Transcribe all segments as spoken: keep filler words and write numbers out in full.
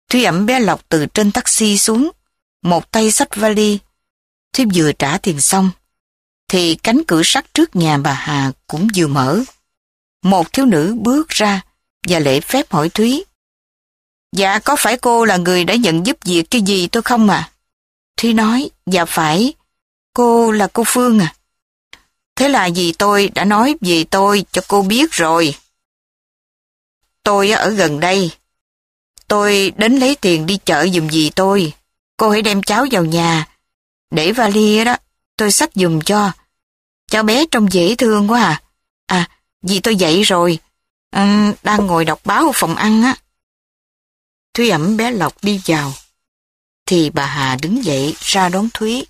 Thúy ẵm bé Lộc từ trên taxi xuống, một tay xách vali. Thúy vừa trả tiền xong, thì cánh cửa sắt trước nhà bà Hà cũng vừa mở. Một thiếu nữ bước ra và lễ phép hỏi Thúy: "Dạ, có phải cô là người đã nhận giúp việc cái gì tôi không à?" Thúy nói: "Dạ phải, cô là cô Phương à?" "Thế là dì tôi đã nói về tôi cho cô biết rồi. Tôi ở gần đây. Tôi đến lấy tiền đi chợ giùm dì tôi. Cô hãy đem cháu vào nhà. Để vali đó, tôi xách giùm cho. Cháu bé trông dễ thương quá à. À, dì tôi dậy rồi. À, đang ngồi đọc báo ở phòng ăn á." Thúy ẵm bé Lộc đi vào, thì bà Hà đứng dậy ra đón Thúy.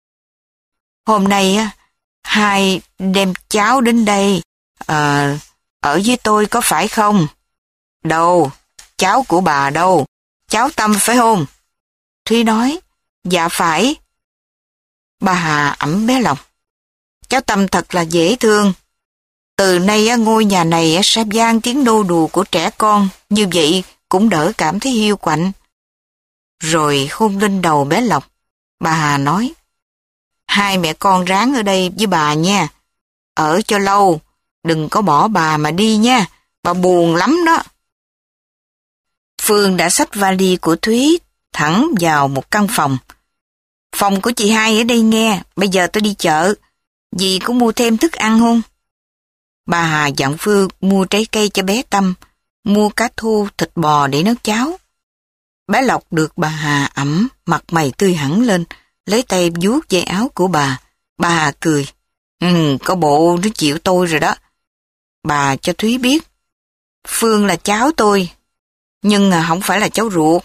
"Hôm nay á, hai đem cháu đến đây, à, ở với tôi có phải không?" "Đâu, cháu của bà đâu? Cháu Tâm phải không?" Thúy nói: "Dạ phải." Bà Hà ẵm bé Lộc: "Cháu Tâm thật là dễ thương. Từ nay ngôi nhà này sẽ vang tiếng nô đùa của trẻ con, như vậy cũng đỡ cảm thấy hiu quạnh." Rồi hôn lên đầu bé Lộc, bà Hà nói: "Hai mẹ con ráng ở đây với bà nha. Ở cho lâu, đừng có bỏ bà mà đi nha, bà buồn lắm đó." Phương đã xách vali của Thúy thẳng vào một căn phòng. "Phòng của chị hai ở đây nghe, bây giờ tôi đi chợ. Dì có mua thêm thức ăn không?" Bà Hà dặn Phương mua trái cây cho bé Tâm, mua cá thu, thịt bò để nấu cháo. Bé Lộc được bà Hà ẵm, mặt mày tươi hẳn lên, lấy tay vuốt dây áo của bà. Bà Hà cười: "Ừ, có bộ nó chịu tôi rồi đó." Bà cho Thúy biết Phương là cháu tôi, nhưng không phải là cháu ruột.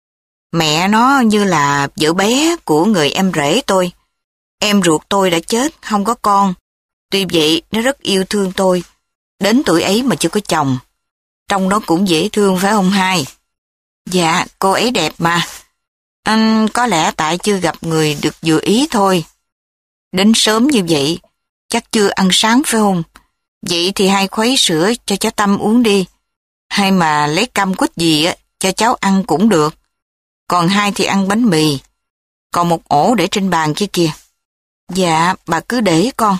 Mẹ nó như là vợ bé của người em rể tôi. Em ruột tôi đã chết, không có con. Tuy vậy, nó rất yêu thương tôi. Đến tuổi ấy mà chưa có chồng. Trông nó cũng dễ thương phải không hai? Dạ, cô ấy đẹp mà. Anh có lẽ tại chưa gặp người được vừa ý thôi. Đến sớm như vậy, chắc chưa ăn sáng phải không? Vậy thì hai khuấy sữa cho cháu Tâm uống đi. Hay mà lấy cam quýt gì á, cho cháu ăn cũng được. Còn hai thì ăn bánh mì. Còn một ổ để trên bàn kia kìa. Dạ, bà cứ để con.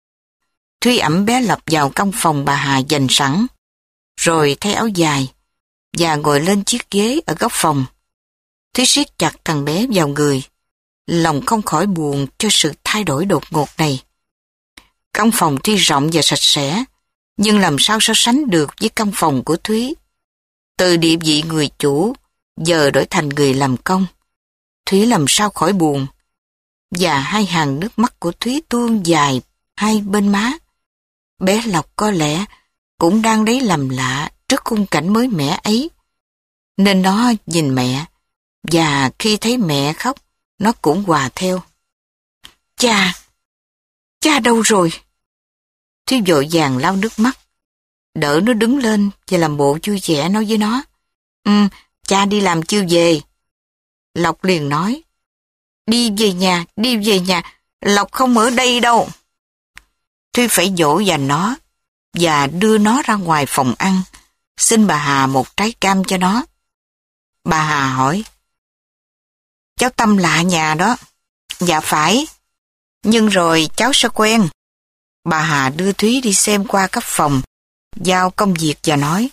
Thúy ẵm bé Lộc vào căn phòng bà Hà dành sẵn, rồi thay áo dài, và ngồi lên chiếc ghế ở góc phòng. Thúy siết chặt thằng bé vào người, lòng không khỏi buồn cho sự thay đổi đột ngột này. Căn phòng tuy rộng và sạch sẽ, nhưng làm sao so sánh được với căn phòng của Thúy. Từ địa vị người chủ, giờ đổi thành người làm công. Thúy làm sao khỏi buồn, và hai hàng nước mắt của Thúy tuôn dài hai bên má. Bé Lộc có lẽ cũng đang đấy lầm lạ trước khung cảnh mới mẻ ấy, nên nó nhìn mẹ, và khi thấy mẹ khóc, nó cũng hòa theo. Cha, cha đâu rồi? Thúy vội vàng lau nước mắt, đỡ nó đứng lên và làm bộ vui vẻ nói với nó. Ừ, cha đi làm chưa về. Lộc liền nói. Đi về nhà, đi về nhà, Lộc không ở đây đâu. Thúy phải dỗ dành nó và đưa nó ra ngoài phòng ăn, xin bà Hà một trái cam cho nó. Bà Hà hỏi. Cháu Tâm lạ nhà đó. Dạ phải, nhưng rồi cháu sẽ quen. Bà Hà đưa Thúy đi xem qua các phòng, giao công việc và nói.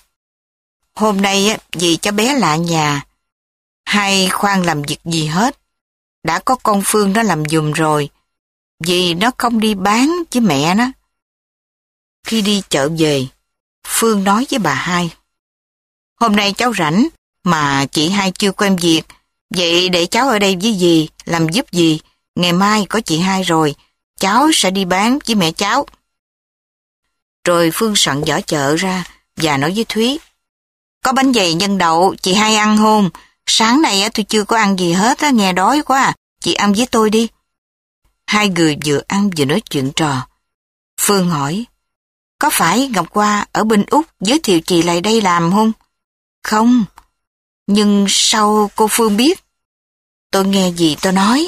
Hôm nay vì cháu bé lạ nhà, hay khoan làm việc gì hết. Đã có con Phương nó làm giùm rồi, vì nó không đi bán với mẹ nó. Khi đi chợ về, Phương nói với bà hai. Hôm nay cháu rảnh, mà chị hai chưa quen việc, vậy để cháu ở đây với dì, làm giúp dì. Ngày mai có chị hai rồi, cháu sẽ đi bán với mẹ cháu. Rồi Phương soạn giỏ chợ ra và nói với Thúy. Có bánh dày nhân đậu, chị hai ăn không? Sáng nay tôi chưa có ăn gì hết, nghe đói quá à. Chị ăn với tôi đi. Hai người vừa ăn vừa nói chuyện trò. Phương hỏi. Có phải Ngọc Hoa ở bên Úc giới thiệu chị lại đây làm không? Không. Nhưng sao cô Phương biết? Tôi nghe gì tôi nói.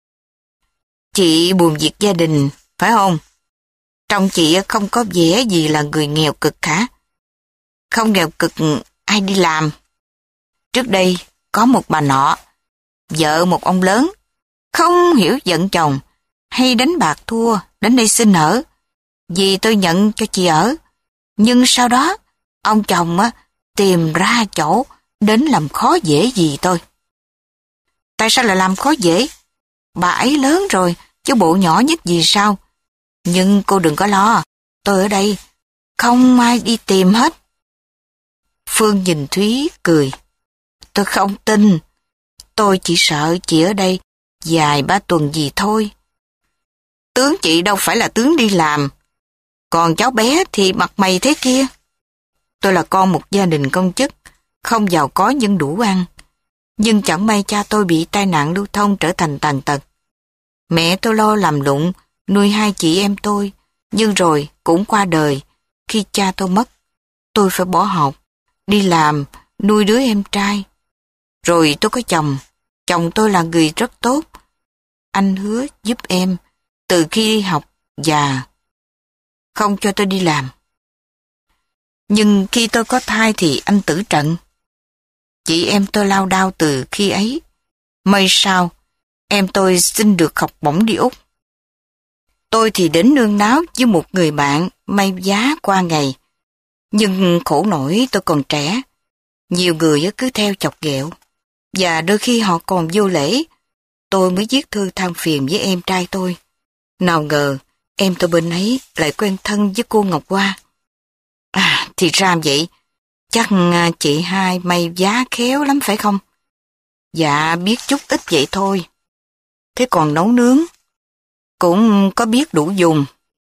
Chị buồn việc gia đình, phải không? Trong chị không có vẻ gì là người nghèo cực hả? Không nghèo cực ai đi làm. Trước đây, có một bà nọ, vợ một ông lớn, không hiểu giận chồng, hay đánh bạc thua, đến đây xin ở. Vì tôi nhận cho chị ở, nhưng sau đó, ông chồng á, tìm ra chỗ đến làm khó dễ gì tôi. Tại sao lại làm khó dễ? Bà ấy lớn rồi, chứ bộ nhỏ nhất gì sao? Nhưng cô đừng có lo, tôi ở đây, không ai đi tìm hết. Phương nhìn Thúy cười. Tôi không tin, tôi chỉ sợ chị ở đây vài ba tuần gì thôi. Tướng chị đâu phải là tướng đi làm, còn cháu bé thì mặt mày thế kia. Tôi là con một gia đình công chức, không giàu có nhưng đủ ăn. Nhưng chẳng may cha tôi bị tai nạn lưu thông trở thành tàn tật. Mẹ tôi lo làm lụng, nuôi hai chị em tôi, nhưng rồi cũng qua đời. Khi cha tôi mất, tôi phải bỏ học, đi làm, nuôi đứa em trai. Rồi tôi có chồng, chồng tôi là người rất tốt. Anh hứa giúp em từ khi đi học và không cho tôi đi làm. Nhưng khi tôi có thai thì anh tử trận. Chị em tôi lao đao từ khi ấy. May sao, em tôi xin được học bổng đi Úc. Tôi thì đến nương náu với một người bạn may giá qua ngày. Nhưng khổ nổi tôi còn trẻ. Nhiều người cứ theo chọc ghẹo. Và đôi khi họ còn vô lễ. Tôi mới viết thư than phiền với em trai tôi. Nào ngờ, em tôi bên ấy lại quen thân với cô Ngọc Hoa. À, thì ra vậy. Chắc chị hai may giá khéo lắm phải không? Dạ, biết chút ít vậy thôi. Thế còn nấu nướng? Cũng có biết đủ dùng.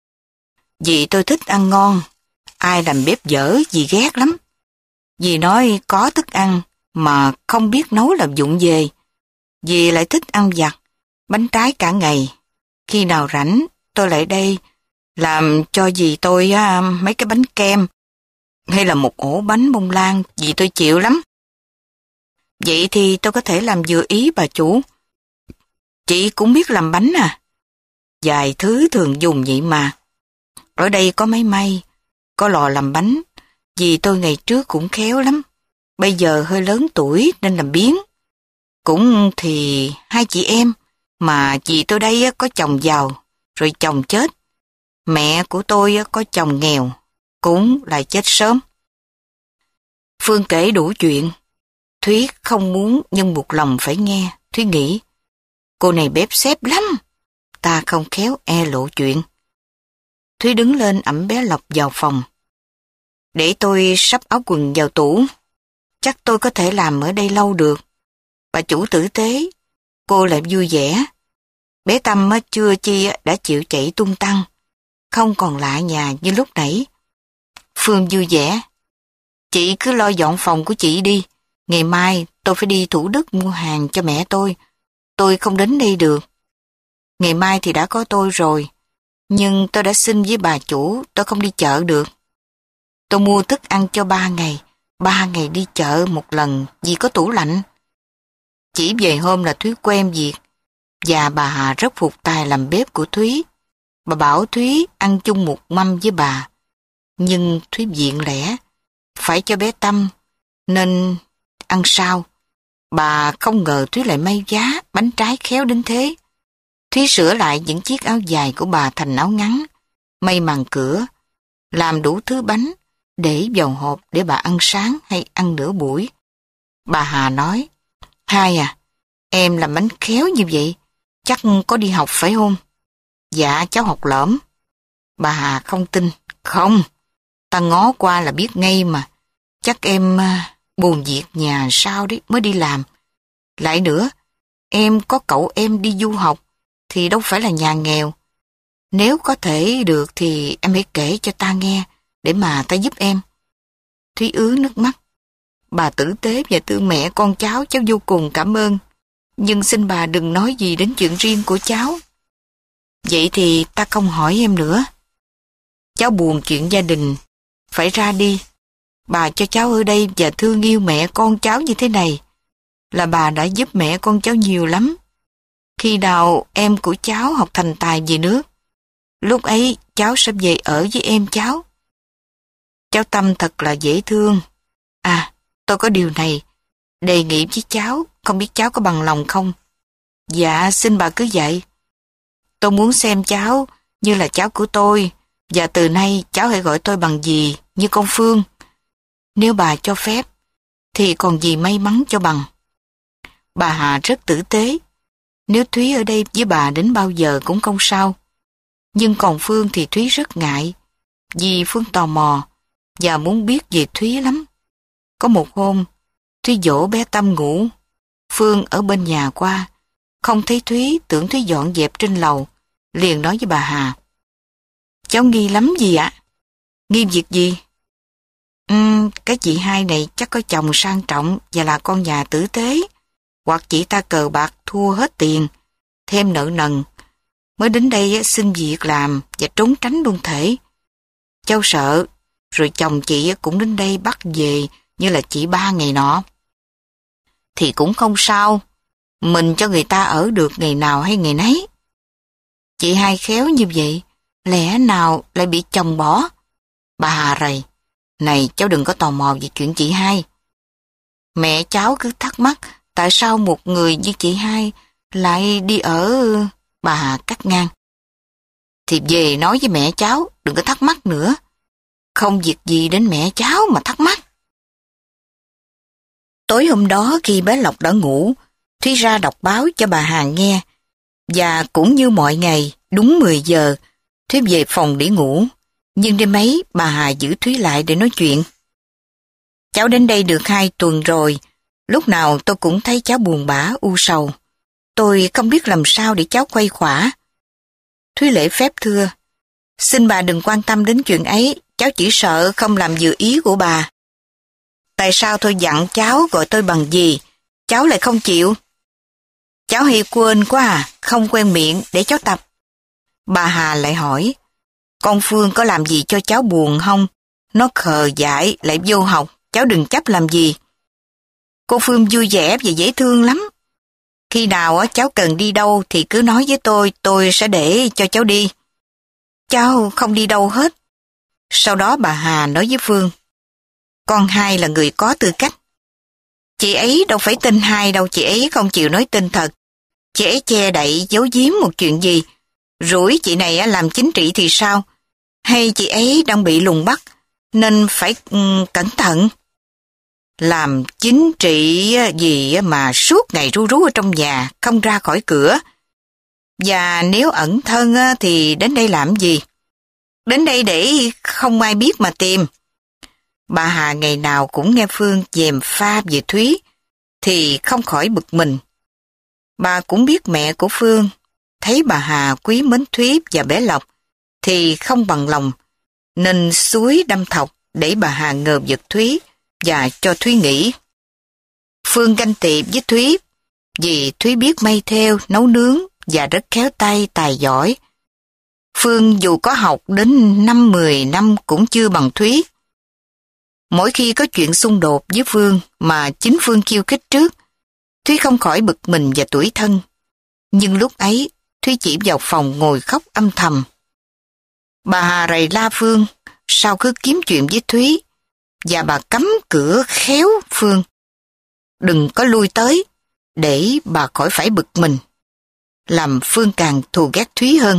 Vì tôi thích ăn ngon. Ai làm bếp dở dì ghét lắm. Dì nói có thức ăn mà không biết nấu làm dụng về. Dì lại thích ăn vặt, bánh trái cả ngày. Khi nào rảnh, tôi lại đây làm cho dì tôi á, mấy cái bánh kem hay là một ổ bánh bông lan, dì tôi chịu lắm. Vậy thì tôi có thể làm vừa ý bà chủ. Chị cũng biết làm bánh à? Vài thứ thường dùng vậy mà. Ở đây có máy may, có lò làm bánh. Dì tôi ngày trước cũng khéo lắm. Bây giờ hơi lớn tuổi nên làm biếng. Cũng thì hai chị em, mà dì tôi đây có chồng giàu, rồi chồng chết. Mẹ của tôi có chồng nghèo, cũng lại chết sớm. Phương kể đủ chuyện. Thúy không muốn nhưng buộc lòng phải nghe. Thúy nghĩ, cô này bếp xếp lắm, ta không khéo e lộ chuyện. Thúy đứng lên ẵm bé Lộc vào phòng. Để tôi sắp áo quần vào tủ. Chắc tôi có thể làm ở đây lâu được. Bà chủ tử tế, cô lại vui vẻ. Bé Tâm chưa chi đã chịu chạy tung tăng, không còn lạ nhà như lúc nãy. Phương vui vẻ. Chị cứ lo dọn phòng của chị đi. Ngày mai tôi phải đi Thủ Đức mua hàng cho mẹ tôi. Tôi không đến đây được. Ngày mai thì đã có tôi rồi. Nhưng tôi đã xin với bà chủ tôi không đi chợ được. Tôi mua thức ăn cho ba ngày. Ba ngày đi chợ một lần vì có tủ lạnh. Chỉ về hôm là Thúy quen việc. Và bà Hà rất phục tài làm bếp của Thúy. Bà bảo Thúy ăn chung một mâm với bà. Nhưng Thúy viện lẽ phải cho bé Tâm nên ăn sao. Bà không ngờ Thúy lại may giá bánh trái khéo đến thế. Thúy sửa lại những chiếc áo dài của bà thành áo ngắn, may màn cửa, làm đủ thứ bánh, để vào hộp để bà ăn sáng hay ăn nửa buổi. Bà Hà nói, Hai à, em làm bánh khéo như vậy, chắc có đi học phải không? Dạ, cháu học lỏm. Bà Hà không tin. Không, ta ngó qua là biết ngay mà. Chắc em buồn việc nhà sao đấy mới đi làm. Lại nữa, em có cậu em đi du học thì đâu phải là nhà nghèo. Nếu có thể được thì em hãy kể cho ta nghe để mà ta giúp em. Thúy ứa nước mắt. Bà tử tế và thương mẹ con cháu, cháu vô cùng cảm ơn. Nhưng xin bà đừng nói gì đến chuyện riêng của cháu. Vậy thì ta không hỏi em nữa. Cháu buồn chuyện gia đình, phải ra đi. Bà cho cháu ở đây và thương yêu mẹ con cháu như thế này. Là bà đã giúp mẹ con cháu nhiều lắm. Khi nào em của cháu học thành tài về nước, lúc ấy cháu sẽ về ở với em cháu. Cháu Tâm thật là dễ thương. À, tôi có điều này. đề nghị với cháu, không biết cháu có bằng lòng không? Dạ, xin bà cứ dạy. Tôi muốn xem cháu như là cháu của tôi, và từ nay cháu hãy gọi tôi bằng dì, như con Phương. Nếu bà cho phép, thì còn gì may mắn cho bằng. Bà Hà rất tử tế. Nếu Thúy ở đây với bà đến bao giờ cũng không sao. Nhưng còn Phương thì Thúy rất ngại, vì Phương tò mò và muốn biết về Thúy lắm. Có một hôm, Thúy dỗ bé Tâm ngủ. Phương ở bên nhà qua, không thấy Thúy, tưởng Thúy dọn dẹp trên lầu, liền nói với bà Hà. Cháu nghi lắm gì ạ? Nghi việc gì? Ừm, cái chị hai này chắc có chồng sang trọng và là con nhà tử tế, hoặc chị ta cờ bạc thua hết tiền, thêm nợ nần, mới đến đây xin việc làm và trốn tránh luôn thể. Cháu sợ, rồi chồng chị cũng đến đây bắt về như là chị ba ngày nọ. Thì cũng không sao, mình cho người ta ở được ngày nào hay ngày nấy. Chị hai khéo như vậy, lẽ nào lại bị chồng bỏ? Bà Hà rầy, này cháu đừng có tò mò về chuyện chị hai. Mẹ cháu cứ thắc mắc tại sao một người như chị hai lại đi ở... Bà Hà cắt ngang. Thì về nói với mẹ cháu, đừng có thắc mắc nữa. Không việc gì đến mẹ cháu mà thắc mắc. Tối hôm đó khi bé Lộc đã ngủ, Thúy ra đọc báo cho bà Hà nghe. Và cũng như mọi ngày, đúng mười giờ, Thúy về phòng để ngủ. Nhưng đêm ấy, bà Hà giữ Thúy lại để nói chuyện. Cháu đến đây được hai tuần rồi, lúc nào tôi cũng thấy cháu buồn bã, u sầu. Tôi không biết làm sao để cháu khuây khỏa. Thúy lễ phép thưa, xin bà đừng quan tâm đến chuyện ấy, cháu chỉ sợ không làm vừa ý của bà. Tại sao tôi dặn cháu gọi tôi bằng gì, cháu lại không chịu? Cháu hay quên quá à, không quen miệng để cháu tập. Bà Hà lại hỏi, con Phương có làm gì cho cháu buồn không? Nó khờ dại lại vô học, cháu đừng chấp làm gì. Cô Phương vui vẻ và dễ thương lắm. Khi nào cháu cần đi đâu thì cứ nói với tôi, tôi sẽ để cho cháu đi. Cháu không đi đâu hết. Sau đó bà Hà nói với Phương, con hai là người có tư cách. Chị ấy đâu phải tin hai đâu, chị ấy không chịu nói tin thật. Chị ấy che đậy giấu giếm một chuyện gì. Rủi chị này làm chính trị thì sao? Hay chị ấy đang bị lùng bắt, nên phải um, cẩn thận. Làm chính trị gì mà suốt ngày ru rú ở trong nhà, không ra khỏi cửa. Và nếu ẩn thân thì đến đây làm gì? Đến đây để không ai biết mà tìm. Bà Hà ngày nào cũng nghe Phương dèm pha về Thúy, thì không khỏi bực mình. Bà cũng biết mẹ của Phương, thấy bà Hà quý mến Thúy và bé Lộc, thì không bằng lòng, nên xúi đâm thọc để bà Hà ngờ vực Thúy và cho Thúy nghỉ. Phương ganh tị với Thúy, vì Thúy biết may thêu, nấu nướng và rất khéo tay, tài giỏi. Phương dù có học đến năm mười năm cũng chưa bằng Thúy. Mỗi khi có chuyện xung đột với Phương mà chính Phương khiêu khích trước, Thúy không khỏi bực mình và tủi thân. Nhưng lúc ấy, Thúy chỉ vào phòng ngồi khóc âm thầm. Bà Hà rầy la Phương, sao cứ kiếm chuyện với Thúy, và bà cấm cửa khéo Phương. Đừng có lui tới, để bà khỏi phải bực mình. Làm Phương càng thù ghét Thúy hơn.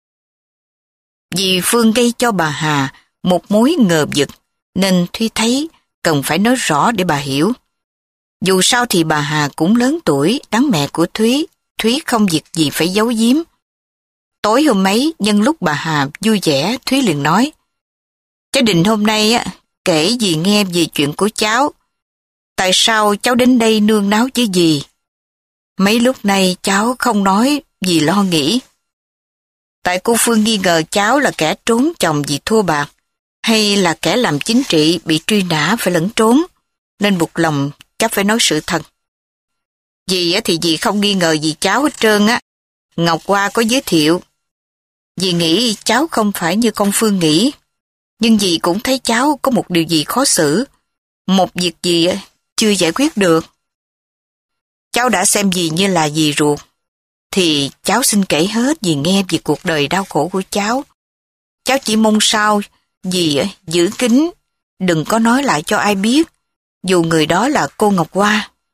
Vì Phương gây cho bà Hà một mối ngờ vực, nên Thúy thấy cần phải nói rõ để bà hiểu. Dù sao thì bà Hà cũng lớn tuổi, đáng mẹ của Thúy, Thúy không việc gì phải giấu giếm. Tối hôm ấy, nhân lúc bà Hà vui vẻ, Thúy liền nói, cháu định hôm nay á, kể dì nghe về chuyện của cháu. Tại sao cháu đến đây nương náu với dì? Mấy lúc này cháu không nói vì lo nghĩ. Tại cô Phương nghi ngờ cháu là kẻ trốn chồng vì thua bạc, hay là kẻ làm chính trị bị truy nã phải lẫn trốn, nên buộc lòng cháu phải nói sự thật. Dì thì dì không nghi ngờ gì cháu hết trơn á. Ngọc Hoa có giới thiệu. Dì nghĩ cháu không phải như con Phương nghĩ, nhưng dì cũng thấy cháu có một điều gì khó xử, một việc gì chưa giải quyết được. Cháu đã xem dì như là dì ruột, thì cháu xin kể hết dì nghe về cuộc đời đau khổ của cháu. Cháu chỉ mong sao dì giữ kín, đừng có nói lại cho ai biết, dù người đó là cô Ngọc Hoa.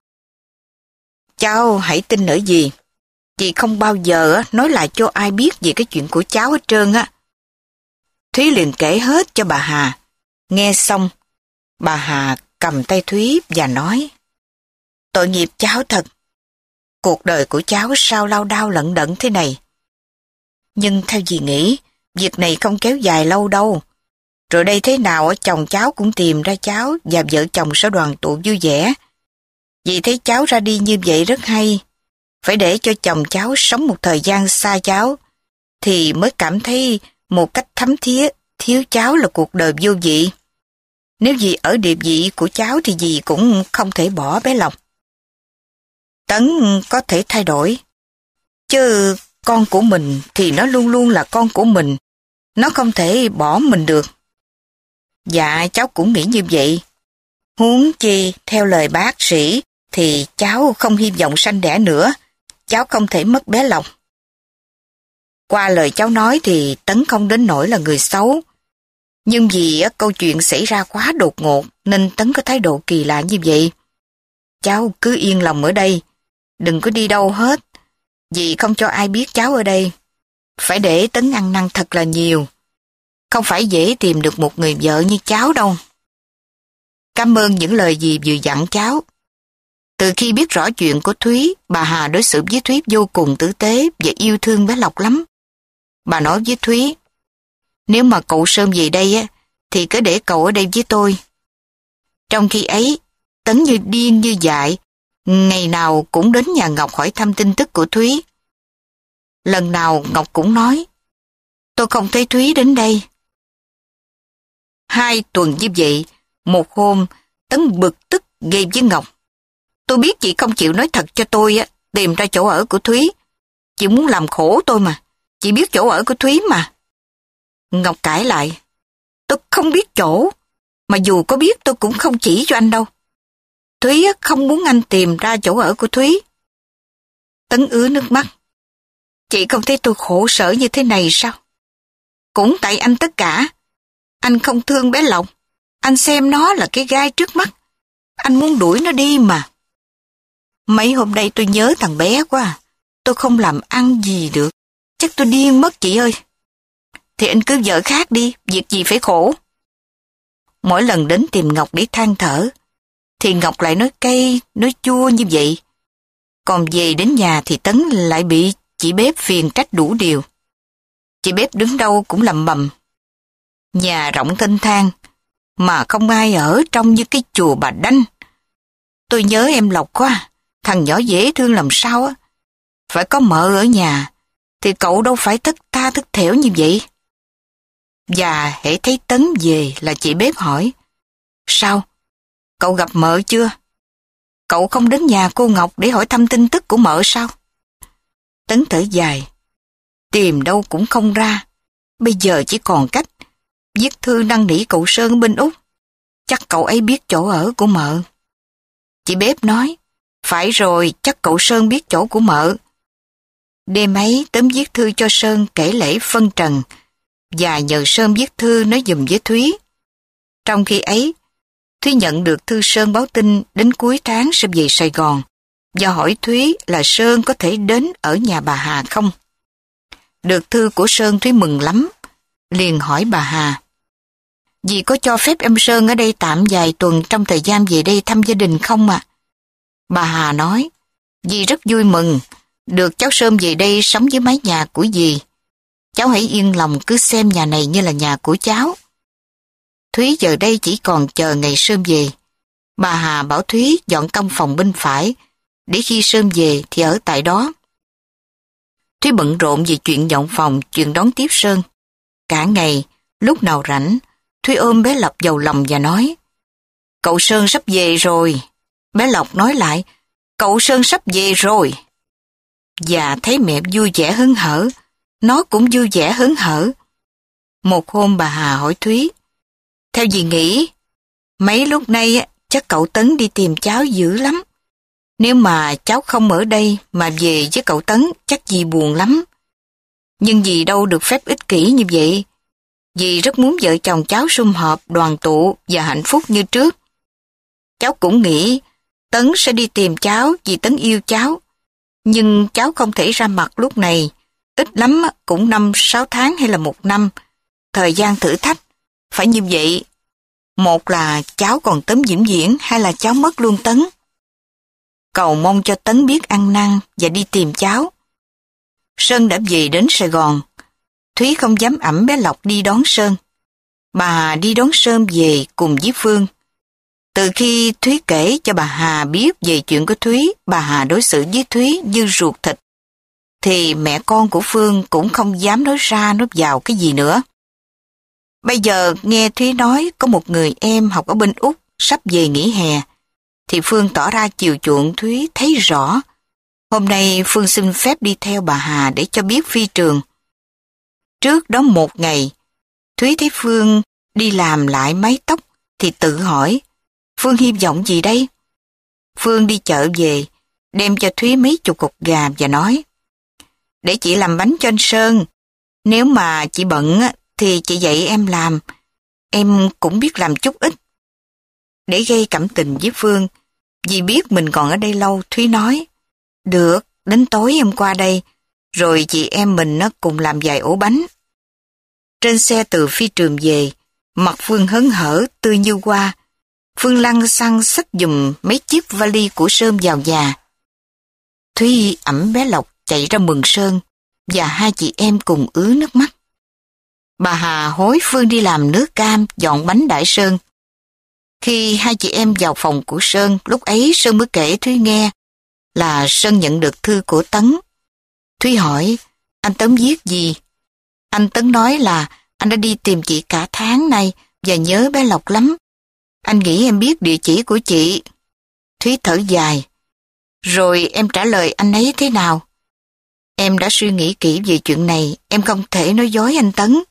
Cháu hãy tin ở dì. Dì không bao giờ nói lại cho ai biết về cái chuyện của cháu hết trơn á. Thúy liền kể hết cho bà Hà. Nghe xong, bà Hà cầm tay Thúy và nói: tội nghiệp cháu thật. Cuộc đời của cháu sao lao đao lận đận thế này. Nhưng theo dì nghĩ, việc này không kéo dài lâu đâu. Rồi đây thế nào chồng cháu cũng tìm ra cháu và vợ chồng sẽ đoàn tụ vui vẻ. Dì thấy cháu ra đi như vậy rất hay. Phải để cho chồng cháu sống một thời gian xa cháu, thì mới cảm thấy một cách thấm thía thiếu cháu là cuộc đời vô vị. Nếu dì ở địa vị của cháu thì dì cũng không thể bỏ bé Lộc. Tấn có thể thay đổi, chứ con của mình thì nó luôn luôn là con của mình. Nó không thể bỏ mình được. Dạ, cháu cũng nghĩ như vậy. Huống chi, theo lời bác sĩ, thì cháu không hy vọng sanh đẻ nữa. Cháu không thể mất bé Lộc. Qua lời cháu nói thì Tấn không đến nỗi là người xấu. Nhưng vì câu chuyện xảy ra quá đột ngột nên Tấn có thái độ kỳ lạ như vậy. Cháu cứ yên lòng ở đây. Đừng có đi đâu hết. Vì không cho ai biết cháu ở đây. Phải để Tấn ăn năn thật là nhiều. Không phải dễ tìm được một người vợ như cháu đâu. Cảm ơn những lời dì vừa dặn cháu. Từ khi biết rõ chuyện của Thúy, bà Hà đối xử với Thúy vô cùng tử tế và yêu thương bé Lộc lắm. Bà nói với Thúy: nếu mà cậu Sơn về đây á, thì cứ để cậu ở đây với tôi. Trong khi ấy, Tấn như điên như dại, ngày nào cũng đến nhà Ngọc hỏi thăm tin tức của Thúy. Lần nào Ngọc cũng nói: tôi không thấy Thúy đến đây. Hai tuần như vậy, một hôm Tấn bực tức ghê với Ngọc: tôi biết chị không chịu nói thật cho tôi á, tìm ra chỗ ở của Thúy. Chị muốn làm khổ tôi mà. Chị biết chỗ ở của Thúy mà. Ngọc cãi lại: tôi không biết chỗ. Mà dù có biết tôi cũng không chỉ cho anh đâu. Thúy không muốn anh tìm ra chỗ ở của Thúy. Tấn ứa nước mắt: chị không thấy tôi khổ sở như thế này sao? Cũng tại anh tất cả. Anh không thương bé Lộc. Anh xem nó là cái gai trước mắt. Anh muốn đuổi nó đi mà. Mấy hôm nay tôi nhớ thằng bé quá. Tôi không làm ăn gì được. Chắc tôi điên mất chị ơi. Thì anh cứ vợ khác đi. Việc gì phải khổ. Mỗi lần đến tìm Ngọc để than thở, thì Ngọc lại nói cay, nói chua như vậy. Còn về đến nhà thì Tấn lại bị chị bếp phiền trách đủ điều. Chị bếp đứng đâu cũng lầm bầm: nhà rộng thênh thang, mà không ai ở trong như cái chùa Bà Đanh. Tôi nhớ em Lộc quá, thằng nhỏ dễ thương làm sao á. Phải có mợ ở nhà, thì cậu đâu phải thất tha thất thểu như vậy. Và hễ thấy Tấn về là chị bếp hỏi: sao? Cậu gặp mợ chưa? Cậu không đến nhà cô Ngọc để hỏi thăm tin tức của mợ sao? Tấn thở dài: tìm đâu cũng không ra. Bây giờ chỉ còn cách viết thư năn nỉ cậu Sơn ở bên Úc. Chắc cậu ấy biết chỗ ở của mợ. Chị bếp nói: phải rồi, chắc cậu Sơn biết chỗ của mợ. Đêm ấy Tấn viết thư cho Sơn kể lễ phân trần và nhờ Sơn viết thư nói giùm với Thúy. Trong khi ấy, Thúy nhận được thư Sơn báo tin đến cuối tháng sẽ về Sài Gòn và hỏi Thúy là Sơn có thể đến ở nhà bà Hà không. Được thư của Sơn, Thúy mừng lắm, liền hỏi bà Hà: dì có cho phép em Sơn ở đây tạm vài tuần trong thời gian về đây thăm gia đình không ạ? À? Bà Hà nói: dì rất vui mừng được cháu Sơn về đây sống với mái nhà của dì. Cháu hãy yên lòng cứ xem nhà này như là nhà của cháu. Thúy giờ đây chỉ còn chờ ngày Sơn về. Bà Hà bảo Thúy dọn căn phòng bên phải, để khi Sơn về thì ở tại đó. Thúy bận rộn về chuyện dọn phòng, chuyện đón tiếp Sơn. Cả ngày, lúc nào rảnh, Thúy ôm bé Lộc vào lòng và nói: cậu Sơn sắp về rồi. Bé Lộc nói lại: cậu Sơn sắp về rồi. Và thấy mẹ vui vẻ hớn hở, nó cũng vui vẻ hớn hở. Một hôm bà Hà hỏi Thúy: theo dì nghĩ, mấy lúc nay chắc cậu Tấn đi tìm cháu dữ lắm. Nếu mà cháu không ở đây mà về với cậu Tấn, chắc dì buồn lắm. Nhưng dì đâu được phép ích kỷ như vậy. Dì rất muốn vợ chồng cháu sum họp, đoàn tụ và hạnh phúc như trước. Cháu cũng nghĩ Tấn sẽ đi tìm cháu vì Tấn yêu cháu. Nhưng cháu không thể ra mặt lúc này. Ít lắm cũng năm, sáu tháng hay là một năm. Thời gian thử thách. Phải như vậy. Một là cháu còn Tấn vĩnh viễn, hay là cháu mất luôn Tấn. Cầu mong cho Tấn biết ăn năn và đi tìm cháu. Sơn đã về đến Sài Gòn. Thúy không dám ẵm bé Lộc đi đón Sơn. Bà Hà đi đón Sơn về cùng với Phương. Từ khi Thúy kể cho bà Hà biết về chuyện của Thúy, bà Hà đối xử với Thúy như ruột thịt, thì mẹ con của Phương cũng không dám nói ra nói vào cái gì nữa. Bây giờ nghe Thúy nói có một người em học ở bên Úc sắp về nghỉ hè, thì Phương tỏ ra chiều chuộng Thúy thấy rõ. Hôm nay Phương xin phép đi theo bà Hà để cho biết phi trường. Trước đó một ngày, Thúy thấy Phương đi làm lại mái tóc thì tự hỏi, Phương hy vọng gì đây? Phương đi chợ về, đem cho Thúy mấy chục cục gà và nói, để chị làm bánh cho anh Sơn. Nếu mà chị bận thì chị dạy em làm, em cũng biết làm chút ít. Để gây cảm tình với Phương, vì biết mình còn ở đây lâu, Thúy nói, được, đến tối em qua đây, rồi chị em mình nó cùng làm vài ổ bánh. Trên xe từ phi trường về, mặt Phương hớn hở, tươi như hoa. Phương lăng xăng xách giùm mấy chiếc vali của Sơn vào nhà. Thúy ẵm bé Lộc chạy ra mừng Sơn, và hai chị em cùng ứa nước mắt. Bà Hà hối Phương đi làm nước cam, dọn bánh đãi Sơn. Khi hai chị em vào phòng của Sơn, lúc ấy Sơn mới kể Thúy nghe là Sơn nhận được thư của Tấn. Thúy hỏi, anh Tấn viết gì? Anh Tấn nói là anh đã đi tìm chị cả tháng nay và nhớ bé Lộc lắm. Anh nghĩ em biết địa chỉ của chị. Thúy thở dài. Rồi em trả lời anh ấy thế nào? Em đã suy nghĩ kỹ về chuyện này, em không thể nói dối anh Tấn.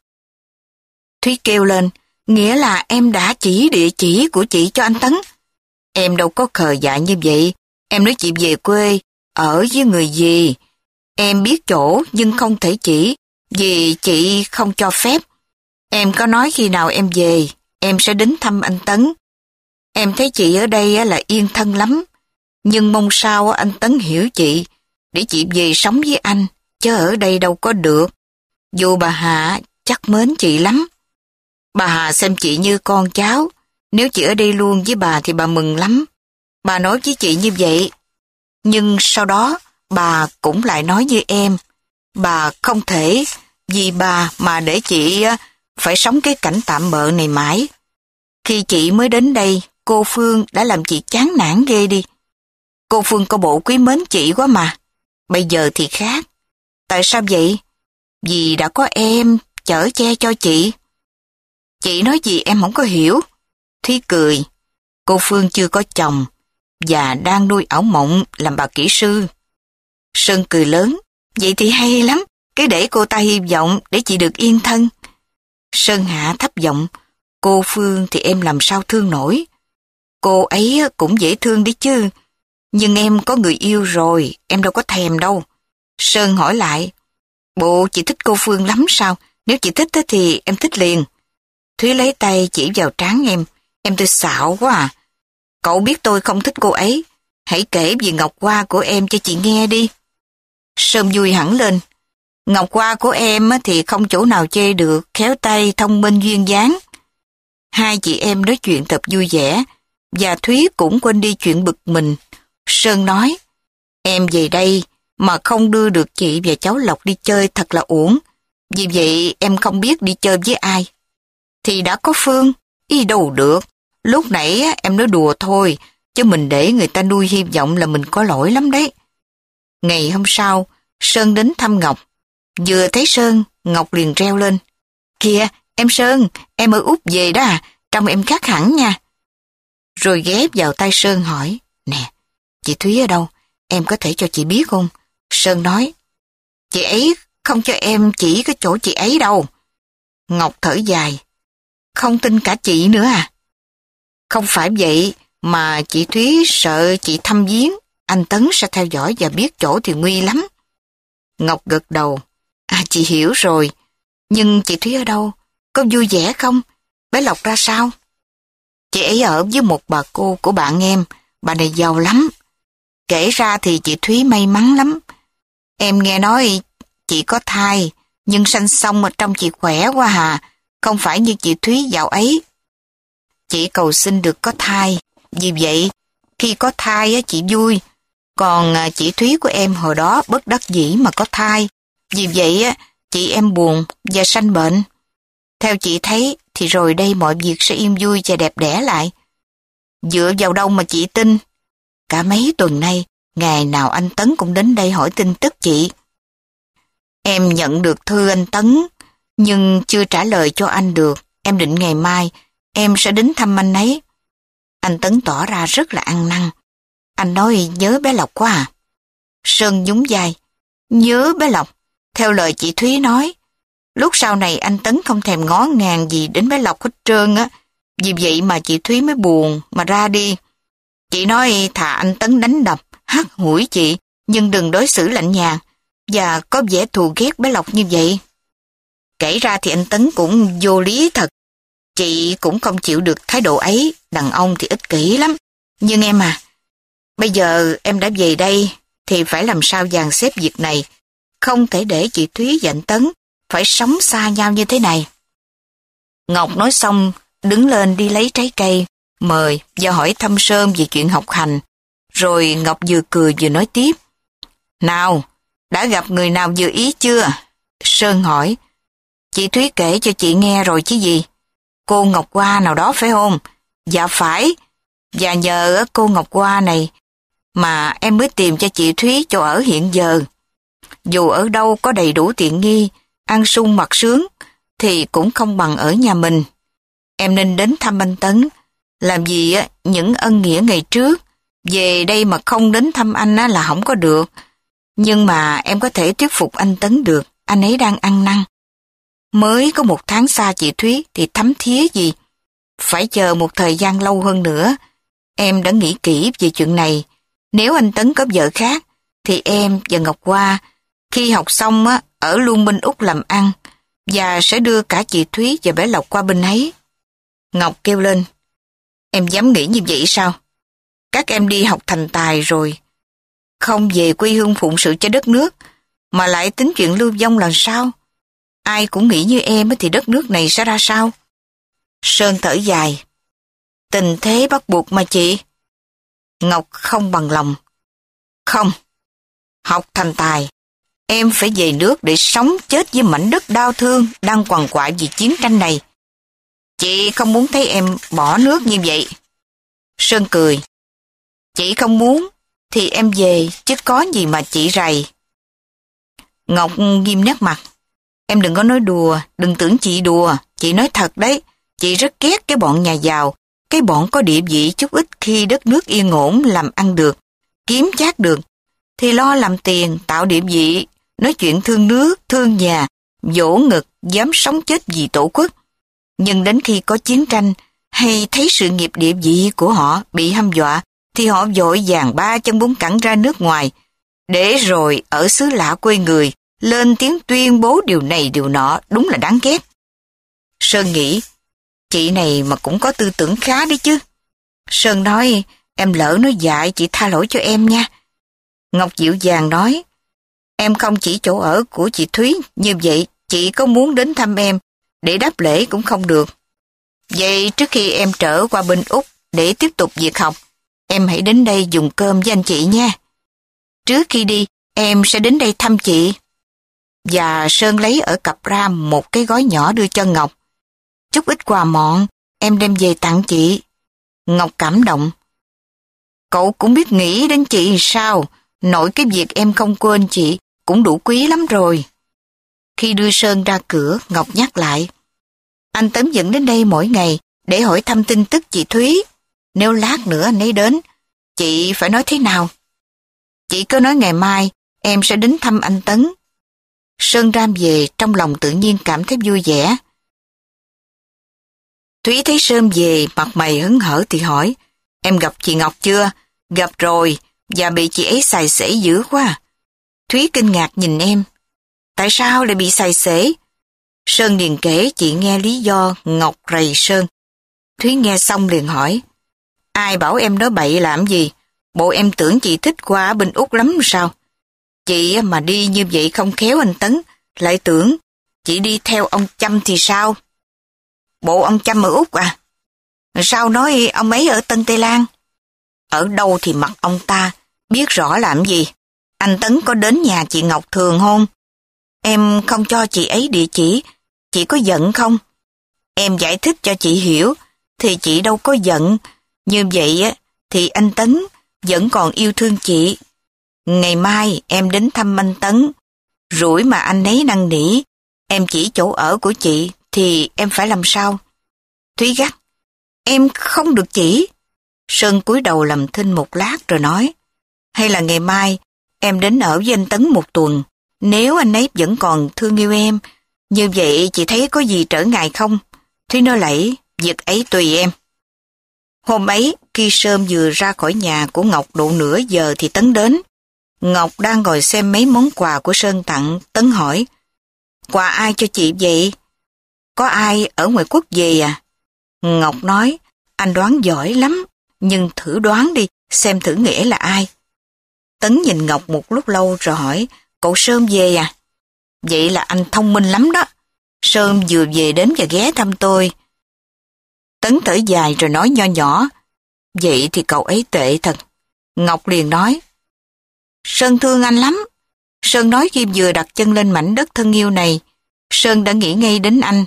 Thúy kêu lên, nghĩa là em đã chỉ địa chỉ của chị cho anh Tấn. Em đâu có khờ dại như vậy, em nói chị về quê, ở với người gì. Em biết chỗ nhưng không thể chỉ, vì chị không cho phép. Em có nói khi nào em về, em sẽ đến thăm anh Tấn. Em thấy chị ở đây là yên thân lắm, nhưng mong sao anh Tấn hiểu chị, để chị về sống với anh, chứ ở đây đâu có được. Dù bà Hà chắc mến chị lắm. Bà Hà xem chị như con cháu, nếu chị ở đây luôn với bà thì bà mừng lắm. Bà nói với chị như vậy. Nhưng sau đó, bà cũng lại nói như em. Bà không thể vì bà mà để chị phải sống cái cảnh tạm bợ này mãi. Khi chị mới đến đây, cô Phương đã làm chị chán nản ghê đi. Cô Phương có bộ quý mến chị quá mà. Bây giờ thì khác. Tại sao vậy? Vì đã có em chở che cho chị. Chị nói gì em không có hiểu. Thúy cười. Cô Phương chưa có chồng và đang nuôi ảo mộng làm bà kỹ sư. Sơn cười lớn. Vậy thì hay lắm. Cứ để cô ta hy vọng để chị được yên thân. Sơn hạ thấp giọng. Cô Phương thì em làm sao thương nổi. Cô ấy cũng dễ thương đấy chứ. Nhưng em có người yêu rồi, em đâu có thèm đâu. Sơn hỏi lại. Bộ chị thích cô Phương lắm sao? Nếu chị thích thì em thích liền. Thúy lấy tay chỉ vào trán em. Em tôi xạo quá à. Cậu biết tôi không thích cô ấy. Hãy kể về ngọc hoa của em cho chị nghe đi. Sơn vui hẳn lên. Ngọc hoa của em thì không chỗ nào chê được, khéo tay, thông minh, duyên dáng. Hai chị em nói chuyện thật vui vẻ, và Thúy cũng quên đi chuyện bực mình. Sơn nói, em về đây mà không đưa được chị và cháu Lộc đi chơi thật là uổng. Vì vậy em không biết đi chơi với ai. Thì đã có Phương, ý đâu được. Lúc nãy em nói đùa thôi, chứ mình để người ta nuôi hy vọng là mình có lỗi lắm đấy. Ngày hôm sau, Sơn đến thăm Ngọc. Vừa thấy Sơn, Ngọc liền reo lên. Kìa, em Sơn, em ở Úc về đó à, trông em khác hẳn nha. Rồi ghé vào tay Sơn hỏi, nè, chị Thúy ở đâu, em có thể cho chị biết không? Sơn nói, chị ấy không cho em chỉ cái chỗ chị ấy đâu. Ngọc thở dài, không tin cả chị nữa à? Không phải vậy, mà chị Thúy sợ chị thăm viếng, anh Tấn sẽ theo dõi và biết chỗ thì nguy lắm. Ngọc gật đầu, à chị hiểu rồi, nhưng chị Thúy ở đâu? Có vui vẻ không? Bé Lộc ra sao? Chị ấy ở với một bà cô của bạn em, bà này giàu lắm. Kể ra thì chị Thúy may mắn lắm. Em nghe nói chị có thai, nhưng sanh xong mà trông chị khỏe quá hà, không phải như chị Thúy dạo ấy. Chị cầu xin được có thai, vì vậy khi có thai chị vui, còn chị Thúy của em hồi đó bất đắc dĩ mà có thai, vì vậy chị em buồn và sanh bệnh. Theo chị thấy thì rồi đây mọi việc sẽ yên vui và đẹp đẽ lại. Dựa vào đâu mà chị tin? Cả mấy tuần nay, ngày nào anh Tấn cũng đến đây hỏi tin tức chị. Em nhận được thư anh Tấn, nhưng chưa trả lời cho anh được. Em định ngày mai, em sẽ đến thăm anh ấy. Anh Tấn tỏ ra rất là ăn năn. Anh nói nhớ bé Lộc quá à. Sơn nhún vai. Nhớ bé Lộc, theo lời chị Thúy nói. Lúc sau này anh Tấn không thèm ngó ngàng gì đến bé Lộc hết trơn á. Vì vậy mà chị Thúy mới buồn mà ra đi. Chị nói thà anh Tấn đánh đập, hắt hủi chị, nhưng đừng đối xử lạnh nhạt và có vẻ thù ghét bé Lộc như vậy. Kể ra thì anh Tấn cũng vô lý thật. Chị cũng không chịu được thái độ ấy, đàn ông thì ích kỷ lắm. Nhưng em à, bây giờ em đã về đây thì phải làm sao dàn xếp việc này. Không thể để chị Thúy và anh Tấn phải sống xa nhau như thế này. Ngọc nói xong, đứng lên đi lấy trái cây, mời và hỏi thăm Sơn về chuyện học hành. Rồi Ngọc vừa cười vừa nói tiếp. Nào, đã gặp người nào vừa ý chưa? Sơn hỏi. Chị Thúy kể cho chị nghe rồi chứ gì. Cô Ngọc Hoa nào đó phải không? Dạ phải. Và nhờ cô Ngọc Hoa này mà em mới tìm cho chị Thúy chỗ ở hiện giờ. Dù ở đâu có đầy đủ tiện nghi, ăn sung mặc sướng, thì cũng không bằng ở nhà mình. Em nên đến thăm anh Tấn. Làm gì á, những ân nghĩa ngày trước, về đây mà không đến thăm anh á là không có được. Nhưng mà em có thể thuyết phục anh Tấn được, anh ấy đang ăn năn. Mới có một tháng xa chị Thúy thì thấm thía gì. Phải chờ một thời gian lâu hơn nữa. Em đã nghĩ kỹ về chuyện này. Nếu anh Tấn có vợ khác, thì em và Ngọc Hoa, khi học xong á, ở luôn bên Úc làm ăn, và sẽ đưa cả chị Thúy và bé Lộc qua bên ấy. Ngọc kêu lên. Em dám nghĩ như vậy sao? Các em đi học thành tài rồi, không về quê hương phụng sự cho đất nước, mà lại tính chuyện lưu vong là sao? Ai cũng nghĩ như em thì đất nước này sẽ ra sao? Sơn thở dài. Tình thế bắt buộc mà chị. Ngọc không bằng lòng. Không. Học thành tài, em phải về nước để sống chết với mảnh đất đau thương đang quằn quại vì chiến tranh này. Chị không muốn thấy em bỏ nước như vậy. Sơn cười. Chị không muốn thì em về, chứ có gì mà chị rầy. Ngọc nghiêm nét mặt. Em đừng có nói đùa, đừng tưởng chị đùa, chị nói thật đấy. Chị rất ghét cái bọn nhà giàu, cái bọn có địa vị chút ít khi đất nước yên ổn làm ăn được, kiếm chác được, thì lo làm tiền, tạo địa vị, nói chuyện thương nước, thương nhà, vỗ ngực, dám sống chết vì tổ quốc. Nhưng đến khi có chiến tranh, hay thấy sự nghiệp địa vị của họ bị hăm dọa, thì họ vội vàng ba chân bốn cẳng ra nước ngoài, để rồi ở xứ lạ quê người, lên tiếng tuyên bố điều này điều nọ, đúng là đáng ghét. Sơn nghĩ, chị này mà cũng có tư tưởng khá đấy chứ. Sơn nói, em lỡ nói dại, chị tha lỗi cho em nha. Ngọc dịu dàng nói, em không chỉ chỗ ở của chị Thúy, như vậy chị có muốn đến thăm em, để đáp lễ cũng không được. Vậy trước khi em trở qua bên Úc để tiếp tục việc học, em hãy đến đây dùng cơm với anh chị nha. Trước khi đi, em sẽ đến đây thăm chị. Và Sơn lấy ở cặp ra một cái gói nhỏ đưa cho Ngọc. Chút ít quà mọn, em đem về tặng chị. Ngọc cảm động. Cậu cũng biết nghĩ đến chị sao, nội cái việc em không quên chị cũng đủ quý lắm rồi. Khi đưa Sơn ra cửa, Ngọc nhắc lại. Anh Tấn dẫn đến đây mỗi ngày để hỏi thăm tin tức chị Thúy. Nếu lát nữa anh ấy đến, chị phải nói thế nào? Chị cứ nói ngày mai em sẽ đến thăm anh Tấn. Sơn Ram về trong lòng tự nhiên cảm thấy vui vẻ. Thúy thấy Sơn về mặt mày hớn hở thì hỏi, em gặp chị Ngọc chưa? Gặp rồi, và bị chị ấy xài xể dữ quá. Thúy kinh ngạc nhìn em. Tại sao lại bị xài xể? Sơn liền kể chị nghe lý do Ngọc rầy Sơn. Thúy nghe xong liền hỏi, Ai bảo em nói bậy làm gì? Bộ em tưởng chị thích qua ở bên Úc lắm sao? Chị mà đi như vậy không khéo anh Tấn, lại tưởng chị đi theo ông Chăm thì sao? Bộ ông Chăm ở Úc à? Sao nói ông ấy ở Tân Tây Lan? Ở đâu thì mặc ông ta, biết rõ làm gì. Anh Tấn có đến nhà chị Ngọc thường không? Em không cho chị ấy địa chỉ, chị có giận không? Em giải thích cho chị hiểu, thì chị đâu có giận. Như vậy á, thì anh Tấn vẫn còn yêu thương chị. Ngày mai em đến thăm anh Tấn, rủi mà anh ấy năn nỉ, em chỉ chỗ ở của chị, thì em phải làm sao? Thúy gắt, em không được chỉ. Sơn cúi đầu làm thinh một lát rồi nói, hay là ngày mai em đến ở với anh Tấn một tuần, nếu anh ấy vẫn còn thương yêu em, như vậy chị thấy có gì trở ngại không? Thúy nói lẫy, việc ấy tùy em. Hôm ấy, khi Sơn vừa ra khỏi nhà của Ngọc độ nửa giờ thì Tấn đến. Ngọc đang ngồi xem mấy món quà của Sơn tặng. Tấn hỏi, quà ai cho chị vậy? Có ai ở ngoại quốc về à? Ngọc nói, anh đoán giỏi lắm, nhưng thử đoán đi, xem thử nghĩa là ai. Tấn nhìn Ngọc một lúc lâu rồi hỏi, cậu Sơn về à? Vậy là anh thông minh lắm đó. Sơn vừa về đến và ghé thăm tôi. Tấn thở dài rồi nói nho nhỏ, vậy thì cậu ấy tệ thật. Ngọc liền nói, Sơn thương anh lắm. Sơn nói khi vừa đặt chân lên mảnh đất thân yêu này, Sơn đã nghĩ ngay đến anh.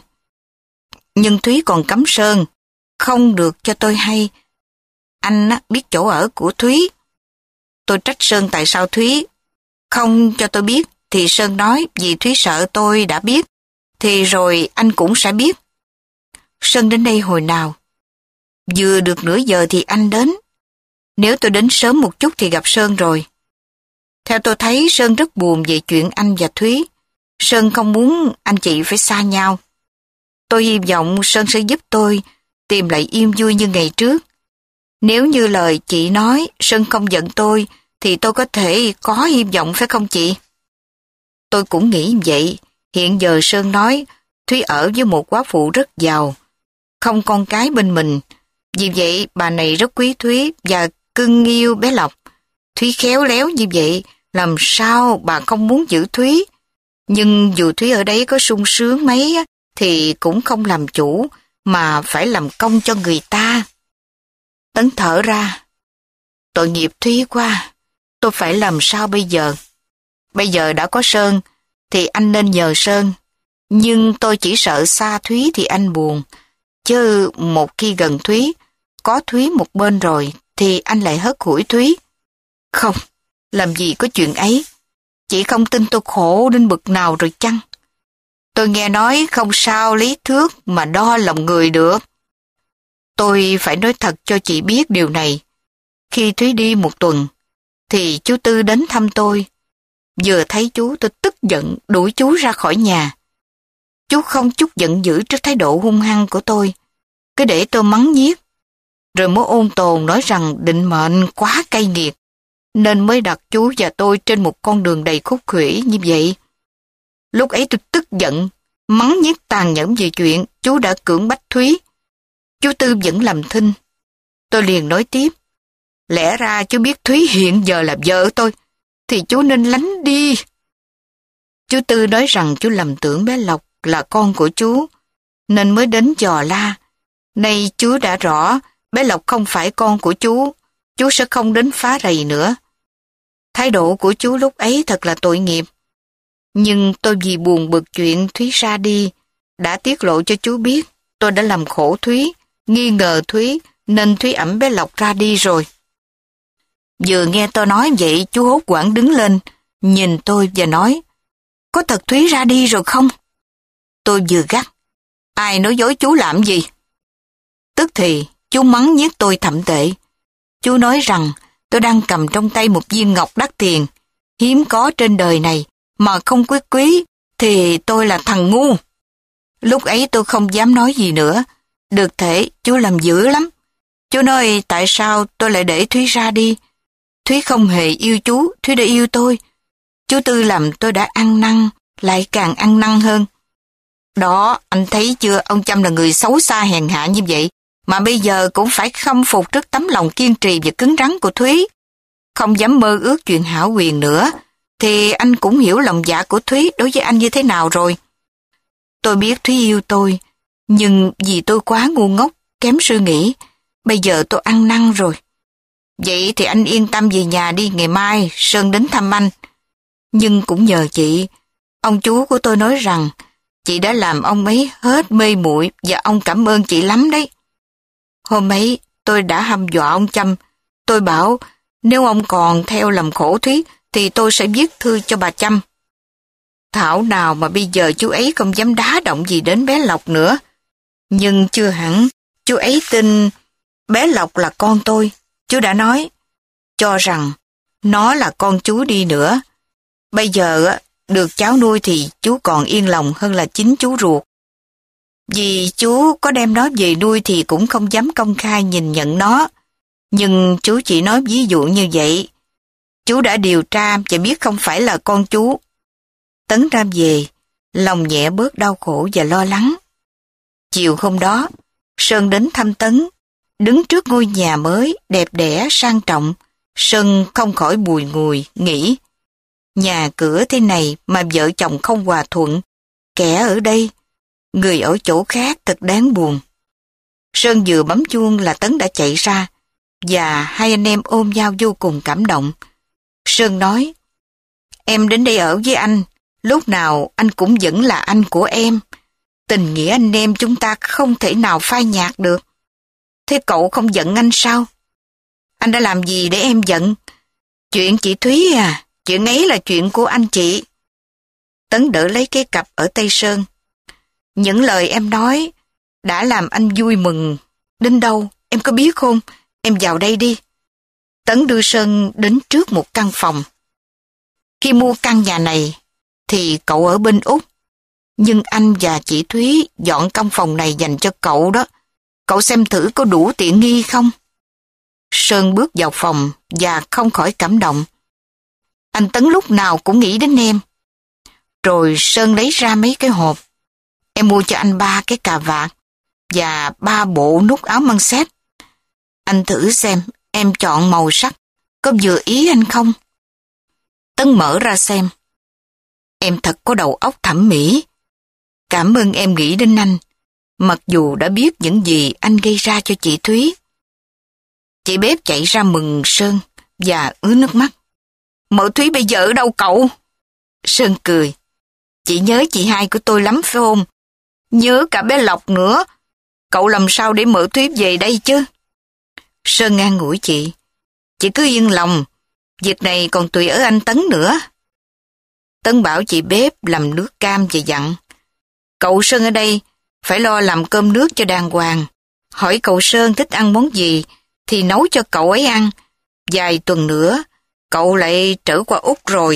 Nhưng Thúy còn cấm Sơn, không được cho tôi hay. Anh biết chỗ ở của Thúy. Tôi trách Sơn tại sao Thúy không cho tôi biết, thì Sơn nói vì Thúy sợ tôi đã biết, thì rồi anh cũng sẽ biết. Sơn đến đây hồi nào? Vừa được nửa giờ thì anh đến. Nếu tôi đến sớm một chút thì gặp Sơn rồi. Theo tôi thấy Sơn rất buồn về chuyện anh và Thúy. Sơn không muốn anh chị phải xa nhau. Tôi hy vọng Sơn sẽ giúp tôi tìm lại yên vui như ngày trước. Nếu như lời chị nói Sơn không giận tôi, thì tôi có thể có hy vọng phải không chị? Tôi cũng nghĩ vậy. Hiện giờ Sơn nói Thúy ở với một quá phụ rất giàu, không con cái bên mình. Vì vậy bà này rất quý Thúy và cưng yêu bé Lộc. Thúy khéo léo như vậy, làm sao bà không muốn giữ Thúy? Nhưng dù Thúy ở đấy có sung sướng mấy thì cũng không làm chủ, mà phải làm công cho người ta. Tấn thở ra. Tội nghiệp Thúy quá, tôi phải làm sao bây giờ? Bây giờ đã có Sơn, thì anh nên nhờ Sơn. Nhưng tôi chỉ sợ xa Thúy thì anh buồn. Chứ một khi gần Thúy, có Thúy một bên rồi, thì anh lại hớt hủi Thúy. Không, làm gì có chuyện ấy. Chị không tin tôi khổ đến bực nào rồi chăng? Tôi nghe nói không sao lấy thước mà đo lòng người được. Tôi phải nói thật cho chị biết điều này. Khi Thúy đi một tuần, thì chú Tư đến thăm tôi. Vừa thấy chú tôi tức giận đuổi chú ra khỏi nhà. Chú không chút giận dữ trước thái độ hung hăng của tôi, cứ để tôi mắng nhiếc. Rồi mới ôn tồn nói rằng định mệnh quá cay nghiệt, nên mới đặt chú và tôi trên một con đường đầy khúc khuỷu như vậy. Lúc ấy tôi tức giận, mắng nhiếc tàn nhẫn về chuyện chú đã cưỡng bách Thúy. Chú Tư vẫn làm thinh. Tôi liền nói tiếp, lẽ ra chú biết Thúy hiện giờ là vợ tôi, thì chú nên lánh đi. Chú Tư nói rằng chú lầm tưởng bé Lộc là con của chú, nên mới đến dò la. Nay chú đã rõ bé Lộc không phải con của chú, chú sẽ không đến phá rầy nữa. Thái độ của chú lúc ấy thật là tội nghiệp. Nhưng tôi vì buồn bực chuyện Thúy ra đi, đã tiết lộ cho chú biết tôi đã làm khổ Thúy, nghi ngờ Thúy, nên Thúy ẵm bé Lộc ra đi rồi. Vừa nghe tôi nói vậy, chú hốt hoảng đứng lên, nhìn tôi và nói, có thật Thúy ra đi rồi không? Tôi vừa gắt, ai nói dối chú làm gì? Tức thì, chú mắng nhiếc tôi thậm tệ. Chú nói rằng tôi đang cầm trong tay một viên ngọc đắt tiền, hiếm có trên đời này, mà không quyết quý, thì tôi là thằng ngu. Lúc ấy tôi không dám nói gì nữa. Được thể, chú làm dữ lắm. Chú nói tại sao tôi lại để Thúy ra đi. Thúy không hề yêu chú, Thúy đã yêu tôi. Chú Tư làm tôi đã ăn năn, lại càng ăn năn hơn. Đó, anh thấy chưa, ông Chăm là người xấu xa hèn hạ như vậy, mà bây giờ cũng phải khâm phục trước tấm lòng kiên trì và cứng rắn của Thúy. Không dám mơ ước chuyện hảo quyền nữa, thì anh cũng hiểu lòng dạ của Thúy đối với anh như thế nào rồi. Tôi biết Thúy yêu tôi, nhưng vì tôi quá ngu ngốc, kém suy nghĩ, bây giờ tôi ăn năn rồi. Vậy thì anh yên tâm về nhà đi, ngày mai Sơn đến thăm anh. Nhưng cũng nhờ chị, ông chú của tôi nói rằng chị đã làm ông ấy hết mê muội và ông cảm ơn chị lắm đấy. Hôm ấy tôi đã hăm dọa ông Châm, tôi bảo nếu ông còn theo làm khổ Thúy thì tôi sẽ viết thư cho bà Châm. Thảo nào mà bây giờ chú ấy không dám đá động gì đến bé Lộc nữa. Nhưng chưa hẳn, chú ấy tin bé Lộc là con tôi. Chú đã nói, cho rằng nó là con chú đi nữa. Bây giờ được cháu nuôi thì chú còn yên lòng hơn là chính chú ruột. Vì chú có đem nó về nuôi thì cũng không dám công khai nhìn nhận nó. Nhưng chú chỉ nói ví dụ như vậy. Chú đã điều tra và biết không phải là con chú. Tấn ra về, lòng nhẹ bớt đau khổ và lo lắng. Chiều hôm đó, Sơn đến thăm Tấn. Đứng trước ngôi nhà mới, đẹp đẽ, sang trọng, Sơn không khỏi bùi ngùi, nghĩ. Nhà cửa thế này mà vợ chồng không hòa thuận, kẻ ở đây, người ở chỗ khác thật đáng buồn. Sơn vừa bấm chuông là Tấn đã chạy ra, và hai anh em ôm nhau vô cùng cảm động. Sơn nói, em đến đây ở với anh, lúc nào anh cũng vẫn là anh của em. Tình nghĩa anh em chúng ta không thể nào phai nhạt được. Thế cậu không giận anh sao? Anh đã làm gì để em giận? Chuyện chị Thúy à, chuyện ấy là chuyện của anh chị. Tấn đỡ lấy cái cặp ở tay Sơn. Những lời em nói đã làm anh vui mừng. Đến đâu, em có biết không? Em vào đây đi. Tấn đưa Sơn đến trước một căn phòng. Khi mua căn nhà này, thì cậu ở bên Úc. Nhưng anh và chị Thúy dọn căn phòng này dành cho cậu đó. Cậu xem thử có đủ tiện nghi không? Sơn bước vào phòng và không khỏi cảm động. Anh Tấn lúc nào cũng nghĩ đến em. Rồi Sơn lấy ra mấy cái hộp. Em mua cho anh ba cái cà vạt và ba bộ nút áo măng xếp. Anh thử xem em chọn màu sắc có vừa ý anh không? Tấn mở ra xem. Em thật có đầu óc thẩm mỹ. Cảm ơn em nghĩ đến anh, mặc dù đã biết những gì anh gây ra cho chị Thúy. Chị bếp chạy ra mừng Sơn và ứa nước mắt. Mợ Thúy bây giờ ở đâu cậu? Sơn cười. Chị nhớ chị hai của tôi lắm phải không? Nhớ cả bé Lộc nữa. Cậu làm sao để mợ Thúy về đây chứ? Sơn an ủi chị. Chị cứ yên lòng, việc này còn tùy ở anh Tấn nữa. Tấn bảo chị bếp làm nước cam và dặn. Cậu Sơn ở đây phải lo làm cơm nước cho đàng hoàng. Hỏi cậu Sơn thích ăn món gì thì nấu cho cậu ấy ăn. Vài tuần nữa cậu lại trở qua Úc rồi.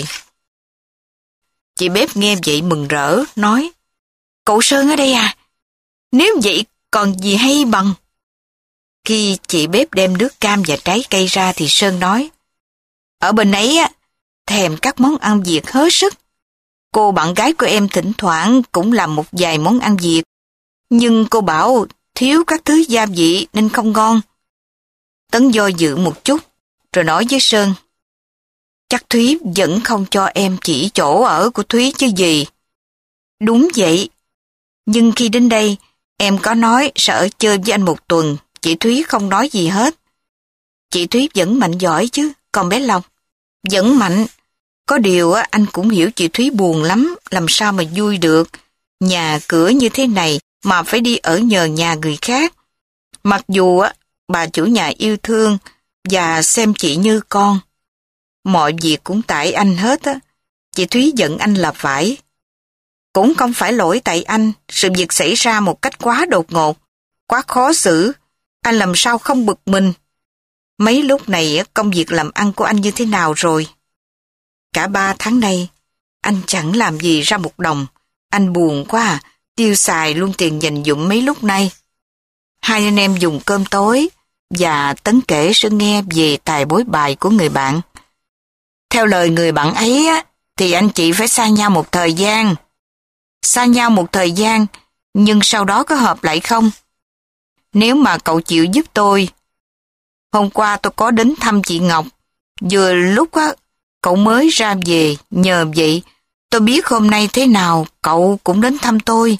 Chị bếp nghe vậy mừng rỡ, nói, cậu Sơn ở đây à? Nếu vậy còn gì hay bằng. Khi chị bếp đem nước cam và trái cây ra thì Sơn nói, ở bên ấy á, thèm các món ăn Việt hết sức. Cô bạn gái của em thỉnh thoảng cũng làm một vài món ăn Việt, nhưng cô bảo thiếu các thứ gia vị nên không ngon. Tấn do dự một chút, rồi nói với Sơn, chắc Thúy vẫn không cho em chỉ chỗ ở của Thúy chứ gì. Đúng vậy, nhưng khi đến đây, em có nói sẽ ở chơi với anh một tuần, chị Thúy không nói gì hết. Chị Thúy vẫn mạnh giỏi chứ, còn bé Long vẫn mạnh. Có điều anh cũng hiểu chị Thúy buồn lắm, làm sao mà vui được. Nhà cửa như thế này mà phải đi ở nhờ nhà người khác. Mặc dù bà chủ nhà yêu thương và xem chị như con. Mọi việc cũng tại anh hết á. Chị Thúy giận anh là phải. Cũng không phải lỗi tại anh, sự việc xảy ra một cách quá đột ngột, quá khó xử. Anh làm sao không bực mình. Mấy lúc này công việc làm ăn của anh như thế nào rồi? Cả ba tháng nay, anh chẳng làm gì ra một đồng. Anh buồn quá à, tiêu xài luôn tiền dành dụm mấy lúc nay. Hai anh em dùng cơm tối, và Tấn kể Sơn nghe về tài bối bài của người bạn. Theo lời người bạn ấy, thì anh chị phải xa nhau một thời gian. Xa nhau một thời gian, nhưng sau đó có hợp lại không? nếu mà cậu chịu giúp tôi. Hôm qua tôi có đến thăm chị Ngọc, vừa lúc á, cậu mới ra về, nhờ vậy, tôi biết hôm nay thế nào cậu cũng đến thăm tôi.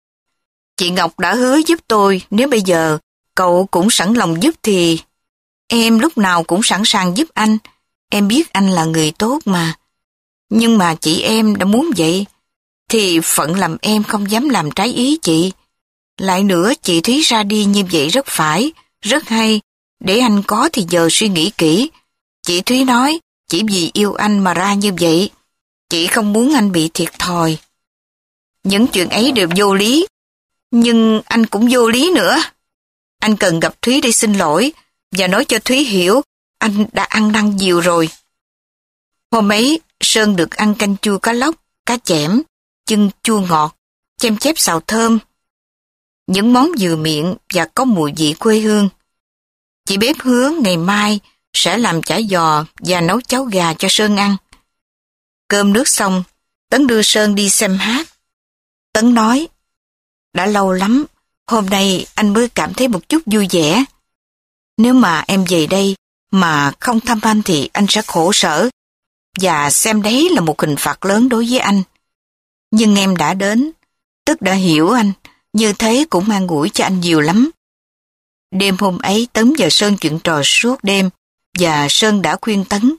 Chị Ngọc đã hứa giúp tôi, nếu bây giờ cậu cũng sẵn lòng giúp thì em lúc nào cũng sẵn sàng giúp anh. Em biết anh là người tốt mà. Nhưng mà chị em đã muốn vậy, thì phận làm em không dám làm trái ý chị. Lại nữa, chị Thúy ra đi như vậy rất phải, rất hay. Để anh có thì giờ suy nghĩ kỹ. Chị Thúy nói, chỉ vì yêu anh mà ra như vậy. Chị không muốn anh bị thiệt thòi. Những chuyện ấy đều vô lý. Nhưng anh cũng vô lý nữa. Anh cần gặp Thúy để xin lỗi và nói cho Thúy hiểu anh đã ăn năn nhiều rồi. Hôm ấy, Sơn được ăn canh chua cá lóc, cá chẽm, chân chua ngọt, chem chép xào thơm. Những món vừa miệng và có mùi vị quê hương. Chị bếp hứa ngày mai sẽ làm chả giò và nấu cháo gà cho Sơn ăn. Cơm nước xong, Tấn đưa Sơn đi xem hát. Tấn nói, đã lâu lắm, hôm nay anh mới cảm thấy một chút vui vẻ. Nếu mà em về đây mà không thăm anh thì anh sẽ khổ sở, và xem đấy là một hình phạt lớn đối với anh. Nhưng em đã đến, tức đã hiểu anh, như thế cũng an ủi cho anh nhiều lắm. Đêm hôm ấy Tấn và Sơn chuyện trò suốt đêm, và Sơn đã khuyên Tấn.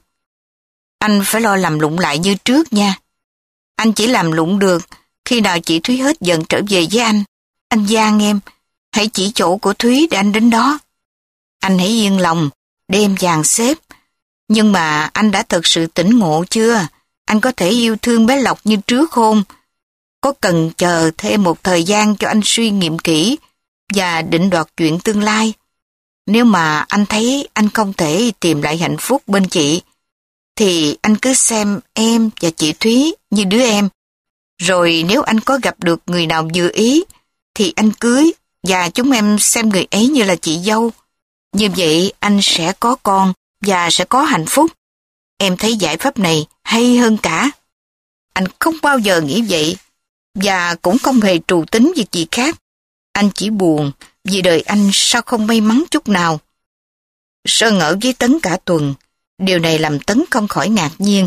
Anh phải lo làm lụng lại như trước nha. Anh chỉ làm lụng được khi nào chị Thúy hết giận trở về với anh. Anh van em, hãy chỉ chỗ của Thúy để anh đến đó. Anh hãy yên lòng, để em dàn xếp. Nhưng mà anh đã thật sự tỉnh ngộ chưa? Anh có thể yêu thương bé Lộc như trước không? Có cần chờ thêm một thời gian cho anh suy nghiệm kỹ và định đoạt chuyện tương lai? Nếu mà anh thấy anh không thể tìm lại hạnh phúc bên chị, thì anh cứ xem em và chị Thúy như đứa em. Rồi nếu anh có gặp được người nào vừa ý, thì anh cưới và chúng em xem người ấy như là chị dâu. Như vậy anh sẽ có con và sẽ có hạnh phúc. Em thấy giải pháp này hay hơn cả. Anh không bao giờ nghĩ vậy và cũng không hề trù tính việc gì khác. Anh chỉ buồn vì đời anh sao không may mắn chút nào. Sơn ở với Tấn cả tuần. Điều này làm Tấn không khỏi ngạc nhiên.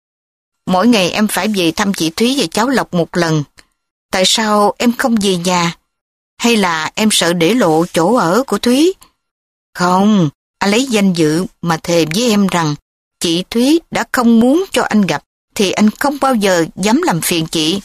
Mỗi ngày em phải về thăm chị Thúy và cháu Lộc một lần. Tại sao em không về nhà? Hay là em sợ để lộ chỗ ở của Thúy? Không, anh lấy danh dự mà thề với em rằng chị Thúy đã không muốn cho anh gặp thì anh không bao giờ dám làm phiền chị.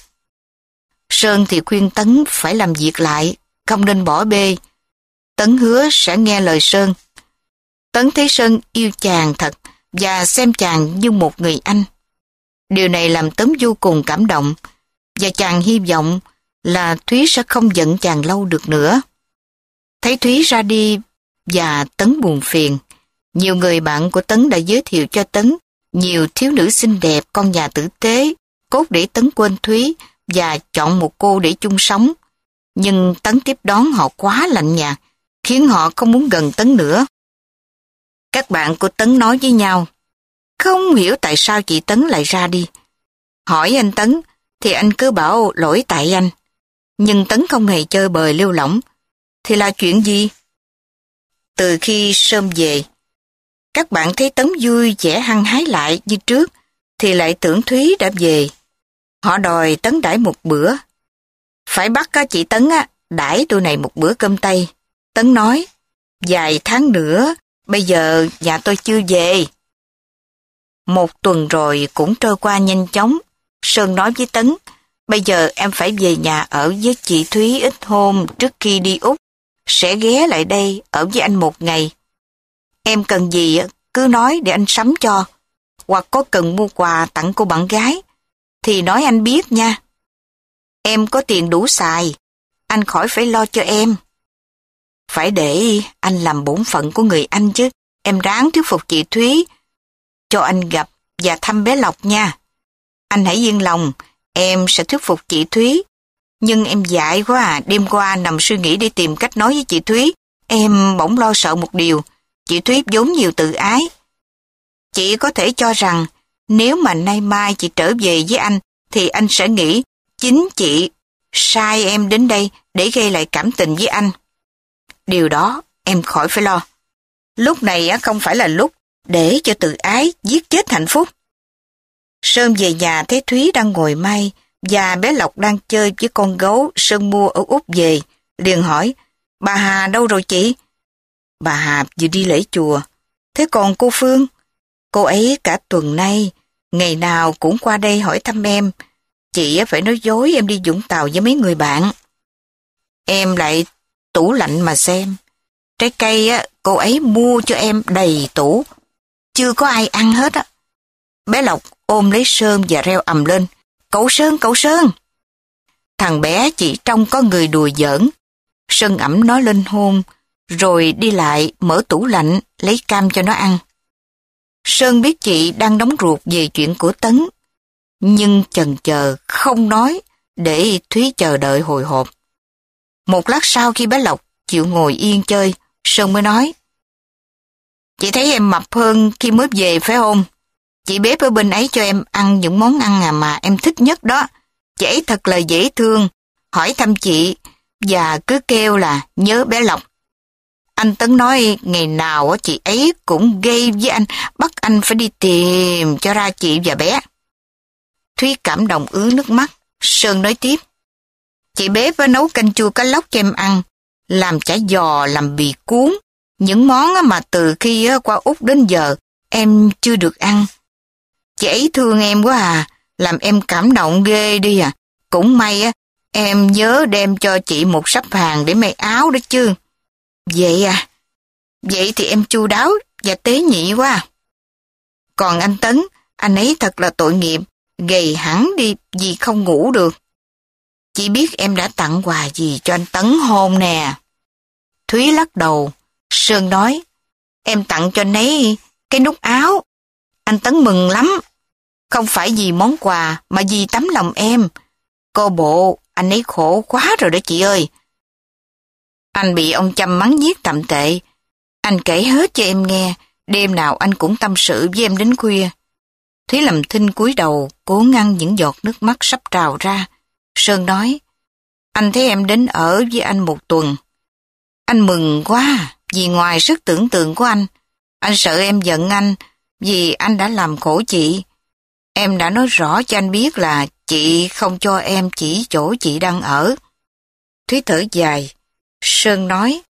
Sơn thì khuyên Tấn phải làm việc lại, không nên bỏ bê. Tấn hứa sẽ nghe lời Sơn. Tấn thấy Sơn yêu chàng thật và xem chàng như một người anh. Điều này làm Tấn vô cùng cảm động và chàng hy vọng là Thúy sẽ không giận chàng lâu được nữa. Thấy Thúy ra đi và Tấn buồn phiền, nhiều người bạn của Tấn đã giới thiệu cho Tấn nhiều thiếu nữ xinh đẹp, con nhà tử tế, cốt để Tấn quên Thúy và chọn một cô để chung sống. Nhưng Tấn tiếp đón họ quá lạnh nhạt, khiến họ không muốn gần Tấn nữa. Các bạn của Tấn nói với nhau, không hiểu tại sao chị Tấn lại ra đi. Hỏi anh Tấn, thì anh cứ bảo lỗi tại anh. Nhưng Tấn không hề chơi bời lêu lỏng. Thì là chuyện gì? Từ khi Sơn về, các bạn thấy Tấn vui vẻ hăng hái lại như trước, thì lại tưởng Thúy đã về. Họ đòi Tấn đãi một bữa. Phải bắt chị Tấn á, đãi tôi này một bữa cơm tây. Tấn nói, vài tháng nữa, bây giờ nhà tôi chưa về. Một tuần rồi cũng trôi qua nhanh chóng. Sơn nói với Tấn, bây giờ em phải về nhà ở với chị Thúy ít hôm trước khi đi Úc. Sẽ ghé lại đây ở với anh một ngày. Em cần gì cứ nói để anh sắm cho. Hoặc có cần mua quà tặng cô bạn gái thì nói anh biết nha. Em có tiền đủ xài, anh khỏi phải lo cho em. Phải để anh làm bổn phận của người anh chứ. Em ráng thuyết phục chị Thúy cho anh gặp và thăm bé Lộc nha. Anh hãy yên lòng, em sẽ thuyết phục chị Thúy. Nhưng em dại quá à, đêm qua nằm suy nghĩ để tìm cách nói với chị Thúy. Em bỗng lo sợ một điều, chị Thúy vốn nhiều tự ái. Chị có thể cho rằng nếu mà nay mai chị trở về với anh thì anh sẽ nghĩ chính chị sai em đến đây để gây lại cảm tình với anh. Điều đó em khỏi phải lo. Lúc này không phải là lúc để cho tự ái giết chết hạnh phúc. Sơn về nhà thấy Thúy đang ngồi may và bé Lộc đang chơi với con gấu Sơn mua ở Úc về, liền hỏi, bà Hà đâu rồi chị? Bà Hà vừa đi lễ chùa. Thế còn cô Phương? Cô ấy cả tuần nay, ngày nào cũng qua đây hỏi thăm em. Chị phải nói dối em đi Vũng Tàu với mấy người bạn. Em lại tủ lạnh mà xem. Trái cây á, cô ấy mua cho em đầy tủ. Chưa có ai ăn hết á. Bé Lộc ôm lấy Sơn và reo ầm lên. Cậu Sơn, cậu Sơn! Thằng bé chỉ trông có người đùa giỡn. Sơn ẵm nó lên hôn, rồi đi lại mở tủ lạnh lấy cam cho nó ăn. Sơn biết chị đang đóng ruột về chuyện của Tấn, nhưng chần chờ không nói để Thúy chờ đợi hồi hộp. Một lát sau khi bé Lộc chịu ngồi yên chơi, Sơn mới nói, chị thấy em mập hơn khi mới về phải không? Chị bếp ở bên ấy cho em ăn những món ăn à mà em thích nhất đó. Chị ấy thật là dễ thương, hỏi thăm chị và cứ kêu là nhớ bé Lộc. Anh Tấn nói ngày nào chị ấy cũng gây với anh, bắt anh phải đi tìm cho ra chị và bé. Thúy cảm động ứa nước mắt. Sơn nói tiếp, chị bếp nấu canh chua cá lóc cho em ăn, làm chả giò, làm bì cuốn, những món mà từ khi qua Úc đến giờ em chưa được ăn. Chị ấy thương em quá à, làm em cảm động ghê đi à. Cũng may á, em nhớ đem cho chị một sắp hàng để may áo đó chứ. Vậy à, vậy thì em chu đáo và tế nhị quá à. Còn anh Tấn, anh ấy thật là tội nghiệp, gầy hẳn đi vì không ngủ được. Chị biết em đã tặng quà gì cho anh Tấn hôn nè. Thúy lắc đầu. Sơn nói, em tặng cho anh ấy cái nút áo. Anh Tấn mừng lắm. Không phải vì món quà mà vì tấm lòng em. Cô bộ, anh ấy khổ quá rồi đó chị ơi. Anh bị ông Chăm mắng nhiếc tầm tệ. Anh kể hết cho em nghe, đêm nào anh cũng tâm sự với em đến khuya. Thúy làm thinh cúi đầu, cố ngăn những giọt nước mắt sắp trào ra. Sơn nói, anh thấy em đến ở với anh một tuần. Anh mừng quá, vì ngoài sức tưởng tượng của anh, anh sợ em giận anh, vì anh đã làm khổ chị. Em đã nói rõ cho anh biết là chị không cho em chỉ chỗ chị đang ở. Thúy thở dài. Sơn nói,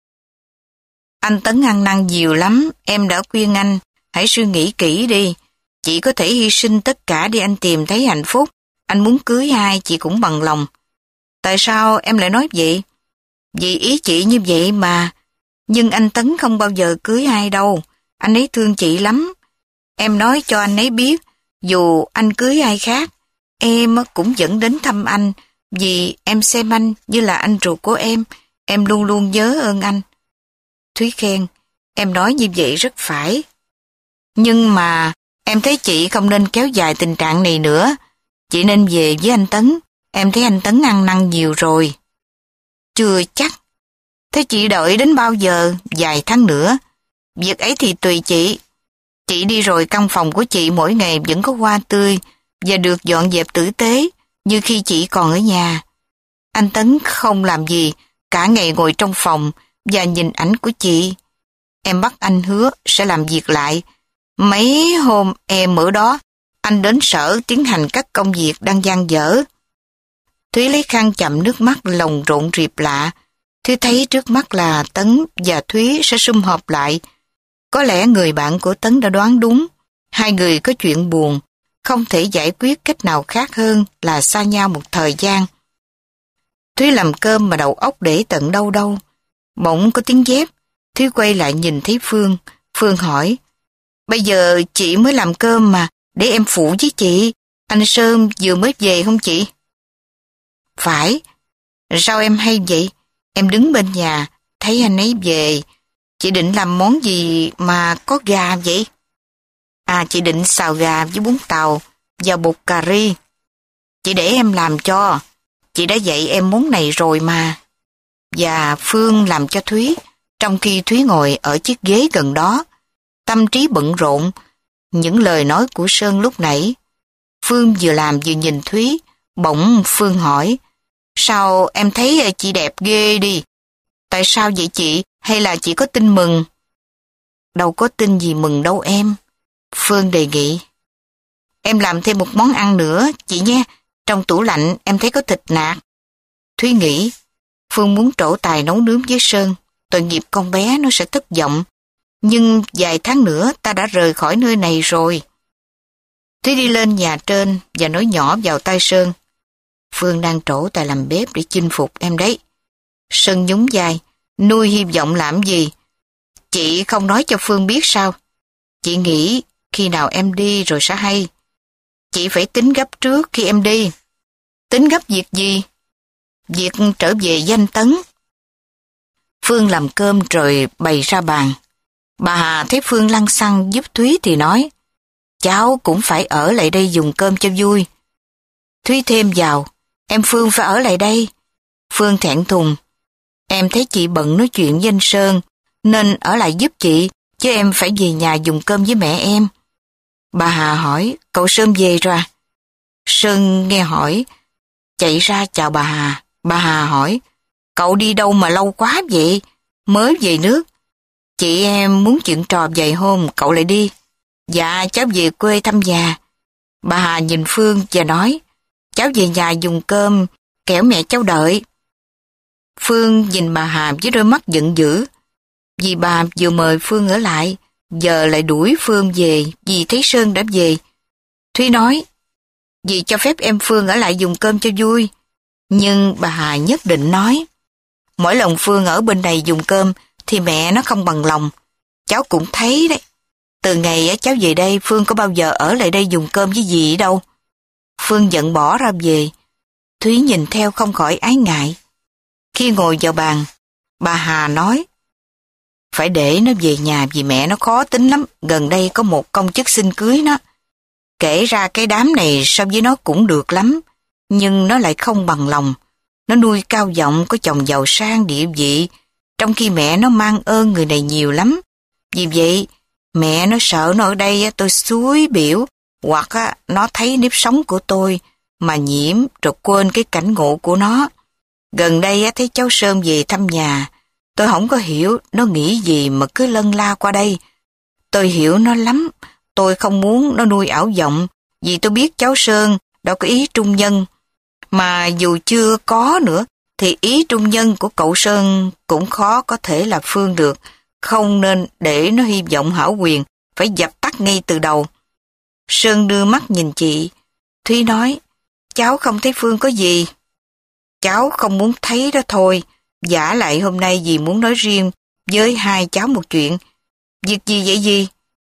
anh Tấn ăn năn nhiều lắm, em đã khuyên anh, hãy suy nghĩ kỹ đi. Chị có thể hy sinh tất cả để anh tìm thấy hạnh phúc. Anh muốn cưới ai chị cũng bằng lòng. Tại sao em lại nói vậy? Vì ý chị như vậy mà. Nhưng anh Tấn không bao giờ cưới ai đâu. Anh ấy thương chị lắm. Em nói cho anh ấy biết, dù anh cưới ai khác, em cũng vẫn đến thăm anh, vì em xem anh như là anh ruột của em. Em luôn luôn nhớ ơn anh. Thúy khen, em nói như vậy rất phải. Nhưng mà em thấy chị không nên kéo dài tình trạng này nữa. Chị nên về với anh Tấn. Em thấy anh Tấn ăn năn nhiều rồi. Chưa chắc. Thế chị đợi đến bao giờ? Vài tháng nữa. Việc ấy thì tùy chị. Chị đi rồi căn phòng của chị mỗi ngày vẫn có hoa tươi và được dọn dẹp tử tế như khi chị còn ở nhà. Anh Tấn không làm gì, cả ngày ngồi trong phòng và nhìn ảnh của chị. Em bắt anh hứa sẽ làm việc lại. Mấy hôm em ở đó, anh đến sở tiến hành các công việc đang dang dở. Thúy lấy khăn chậm nước mắt, lòng rộn rịp lạ. Thúy thấy trước mắt là Tấn và Thúy sẽ sum họp lại. Có lẽ người bạn của Tấn đã đoán đúng. Hai người có chuyện buồn, không thể giải quyết cách nào khác hơn là xa nhau một thời gian. Thúy làm cơm mà đầu óc để tận đâu đâu. Bỗng có tiếng dép. Thúy quay lại nhìn thấy Phương. Phương hỏi, bây giờ chị mới làm cơm mà, để em phụ với chị. Anh Sơn vừa mới về không chị? Phải. Sao em hay vậy? Em đứng bên nhà, thấy anh ấy về. Chị định làm món gì mà có gà vậy? À, chị định xào gà với bún tàu và bột cà ri. Chị để em làm cho. Chị đã dạy em món này rồi mà. Và Phương làm cho Thúy, trong khi Thúy ngồi ở chiếc ghế gần đó, tâm trí bận rộn. Những lời nói của Sơn lúc nãy. Phương vừa làm vừa nhìn Thúy. Bỗng Phương hỏi, sao em thấy chị đẹp ghê đi? Tại sao vậy chị? Hay là chị có tin mừng? Đâu có tin gì mừng đâu em. Phương đề nghị. Em làm thêm một món ăn nữa, chị nhé. Trong tủ lạnh em thấy có thịt nạc. Thúy nghĩ, Phương muốn trổ tài nấu nướng với Sơn. Tội nghiệp con bé nó sẽ thất vọng. Nhưng vài tháng nữa ta đã rời khỏi nơi này rồi. Thúy đi lên nhà trên và nói nhỏ vào tai Sơn. Phương đang trổ tài làm bếp để chinh phục em đấy. Sơn nhún vai, nuôi hy vọng làm gì? Chị không nói cho Phương biết sao? Chị nghĩ khi nào em đi rồi sẽ hay. Chị phải tính gấp trước khi em đi. Tính gấp việc gì? Việc trở về danh Tấn. Phương làm cơm rồi bày ra bàn. Bà Hà thấy Phương lăng xăng giúp Thúy thì nói, cháu cũng phải ở lại đây dùng cơm cho vui. Thúy thêm vào, em Phương phải ở lại đây. Phương thẹn thùng, em thấy chị bận nói chuyện với anh Sơn, nên ở lại giúp chị, chứ em phải về nhà dùng cơm với mẹ em. Bà Hà hỏi, cậu Sơn về rồi à? Sơn nghe hỏi, chạy ra chào bà Hà. Bà Hà hỏi, cậu đi đâu mà lâu quá vậy? Mới về nước. Chị em muốn chuyện trò vài hôm, cậu lại đi. Dạ, cháu về quê thăm nhà. Bà Hà nhìn Phương và nói, cháu về nhà dùng cơm, kẻo mẹ cháu đợi. Phương nhìn bà Hà với đôi mắt giận dữ. Vì bà vừa mời Phương ở lại, giờ lại đuổi Phương về vì thấy Sơn đã về. Thúy nói, dì cho phép em Phương ở lại dùng cơm cho vui. Nhưng bà Hà nhất định nói, mỗi lần Phương ở bên này dùng cơm thì mẹ nó không bằng lòng. Cháu cũng thấy đấy. Từ ngày cháu về đây, Phương có bao giờ ở lại đây dùng cơm với dì đâu. Phương giận bỏ ra về. Thúy nhìn theo không khỏi ái ngại. Khi ngồi vào bàn, bà Hà nói, phải để nó về nhà vì mẹ nó khó tính lắm. Gần đây có một công chức xin cưới nó. Kể ra cái đám này so với nó cũng được lắm, nhưng nó lại không bằng lòng. Nó nuôi cao vọng có chồng giàu sang địa vị, trong khi mẹ nó mang ơn người này nhiều lắm. Vì vậy, mẹ nó sợ nó ở đây tôi xúi biểu, hoặc nó thấy nếp sống của tôi mà nhiễm rồi quên cái cảnh ngộ của nó. Gần đây thấy cháu Sơn về thăm nhà, tôi không có hiểu nó nghĩ gì mà cứ lân la qua đây. Tôi hiểu nó lắm, tôi không muốn nó nuôi ảo vọng, vì tôi biết cháu Sơn đâu có ý trung nhân. Mà dù chưa có nữa, thì ý trung nhân của cậu Sơn cũng khó có thể là Phương được, không nên để nó hy vọng hão quyền, phải dập tắt ngay từ đầu. Sơn đưa mắt nhìn chị. Thúy nói, cháu không thấy Phương có gì. Cháu không muốn thấy đó thôi, vả lại hôm nay dì muốn nói riêng với hai cháu một chuyện. Việc gì vậy dì?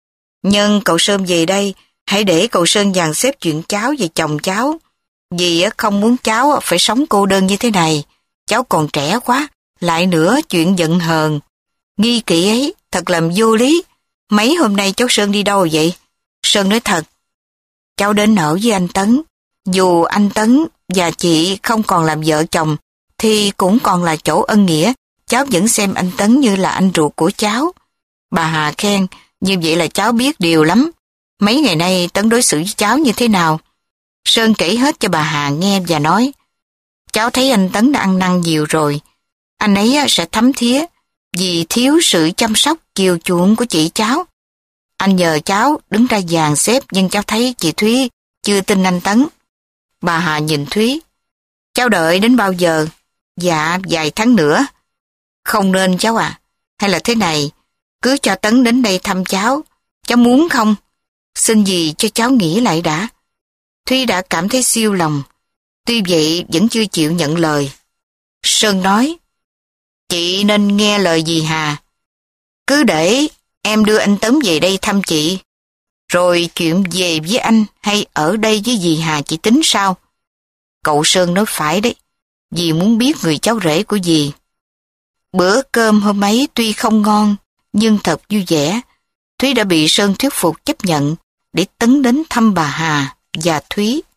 Nhân cậu Sơn về đây, hãy để cậu Sơn dàn xếp chuyện cháu và chồng cháu. Dì không muốn cháu phải sống cô đơn như thế này. Cháu còn trẻ quá, lại nữa chuyện giận hờn. Nghi kỵ ấy, thật làm vô lý. Mấy hôm nay cháu Sơn đi đâu vậy? Sơn nói thật, cháu đến ở với anh Tấn. Dù anh Tấn và chị không còn làm vợ chồng, thì cũng còn là chỗ ân nghĩa. Cháu vẫn xem anh Tấn như là anh ruột của cháu. Bà Hà khen, như vậy là cháu biết điều lắm. Mấy ngày nay Tấn đối xử với cháu như thế nào? Sơn kể hết cho bà Hà nghe và nói, cháu thấy anh Tấn đã ăn năn nhiều rồi. Anh ấy sẽ thấm thía vì thiếu sự chăm sóc chiều chuộng của chị cháu. Anh nhờ cháu đứng ra dàn xếp, nhưng cháu thấy chị Thúy chưa tin anh Tấn. Bà Hà nhìn Thúy, cháu đợi đến bao giờ? Dạ, vài tháng nữa. Không nên cháu à, hay là thế này, cứ cho Tấn đến đây thăm cháu. Cháu muốn không? Xin gì cho cháu nghĩ lại đã. Thúy đã cảm thấy siêu lòng, tuy vậy vẫn chưa chịu nhận lời. Sơn nói, chị nên nghe lời dì Hà. Cứ để em đưa anh Tấn về đây thăm chị, rồi chuyện về với anh hay ở đây với dì Hà chị tính sao? Cậu Sơn nói phải đấy, dì muốn biết người cháu rể của dì. Bữa cơm hôm ấy tuy không ngon, nhưng thật vui vẻ. Thúy đã bị Sơn thuyết phục chấp nhận để Tấn đến thăm bà Hà và Thúy.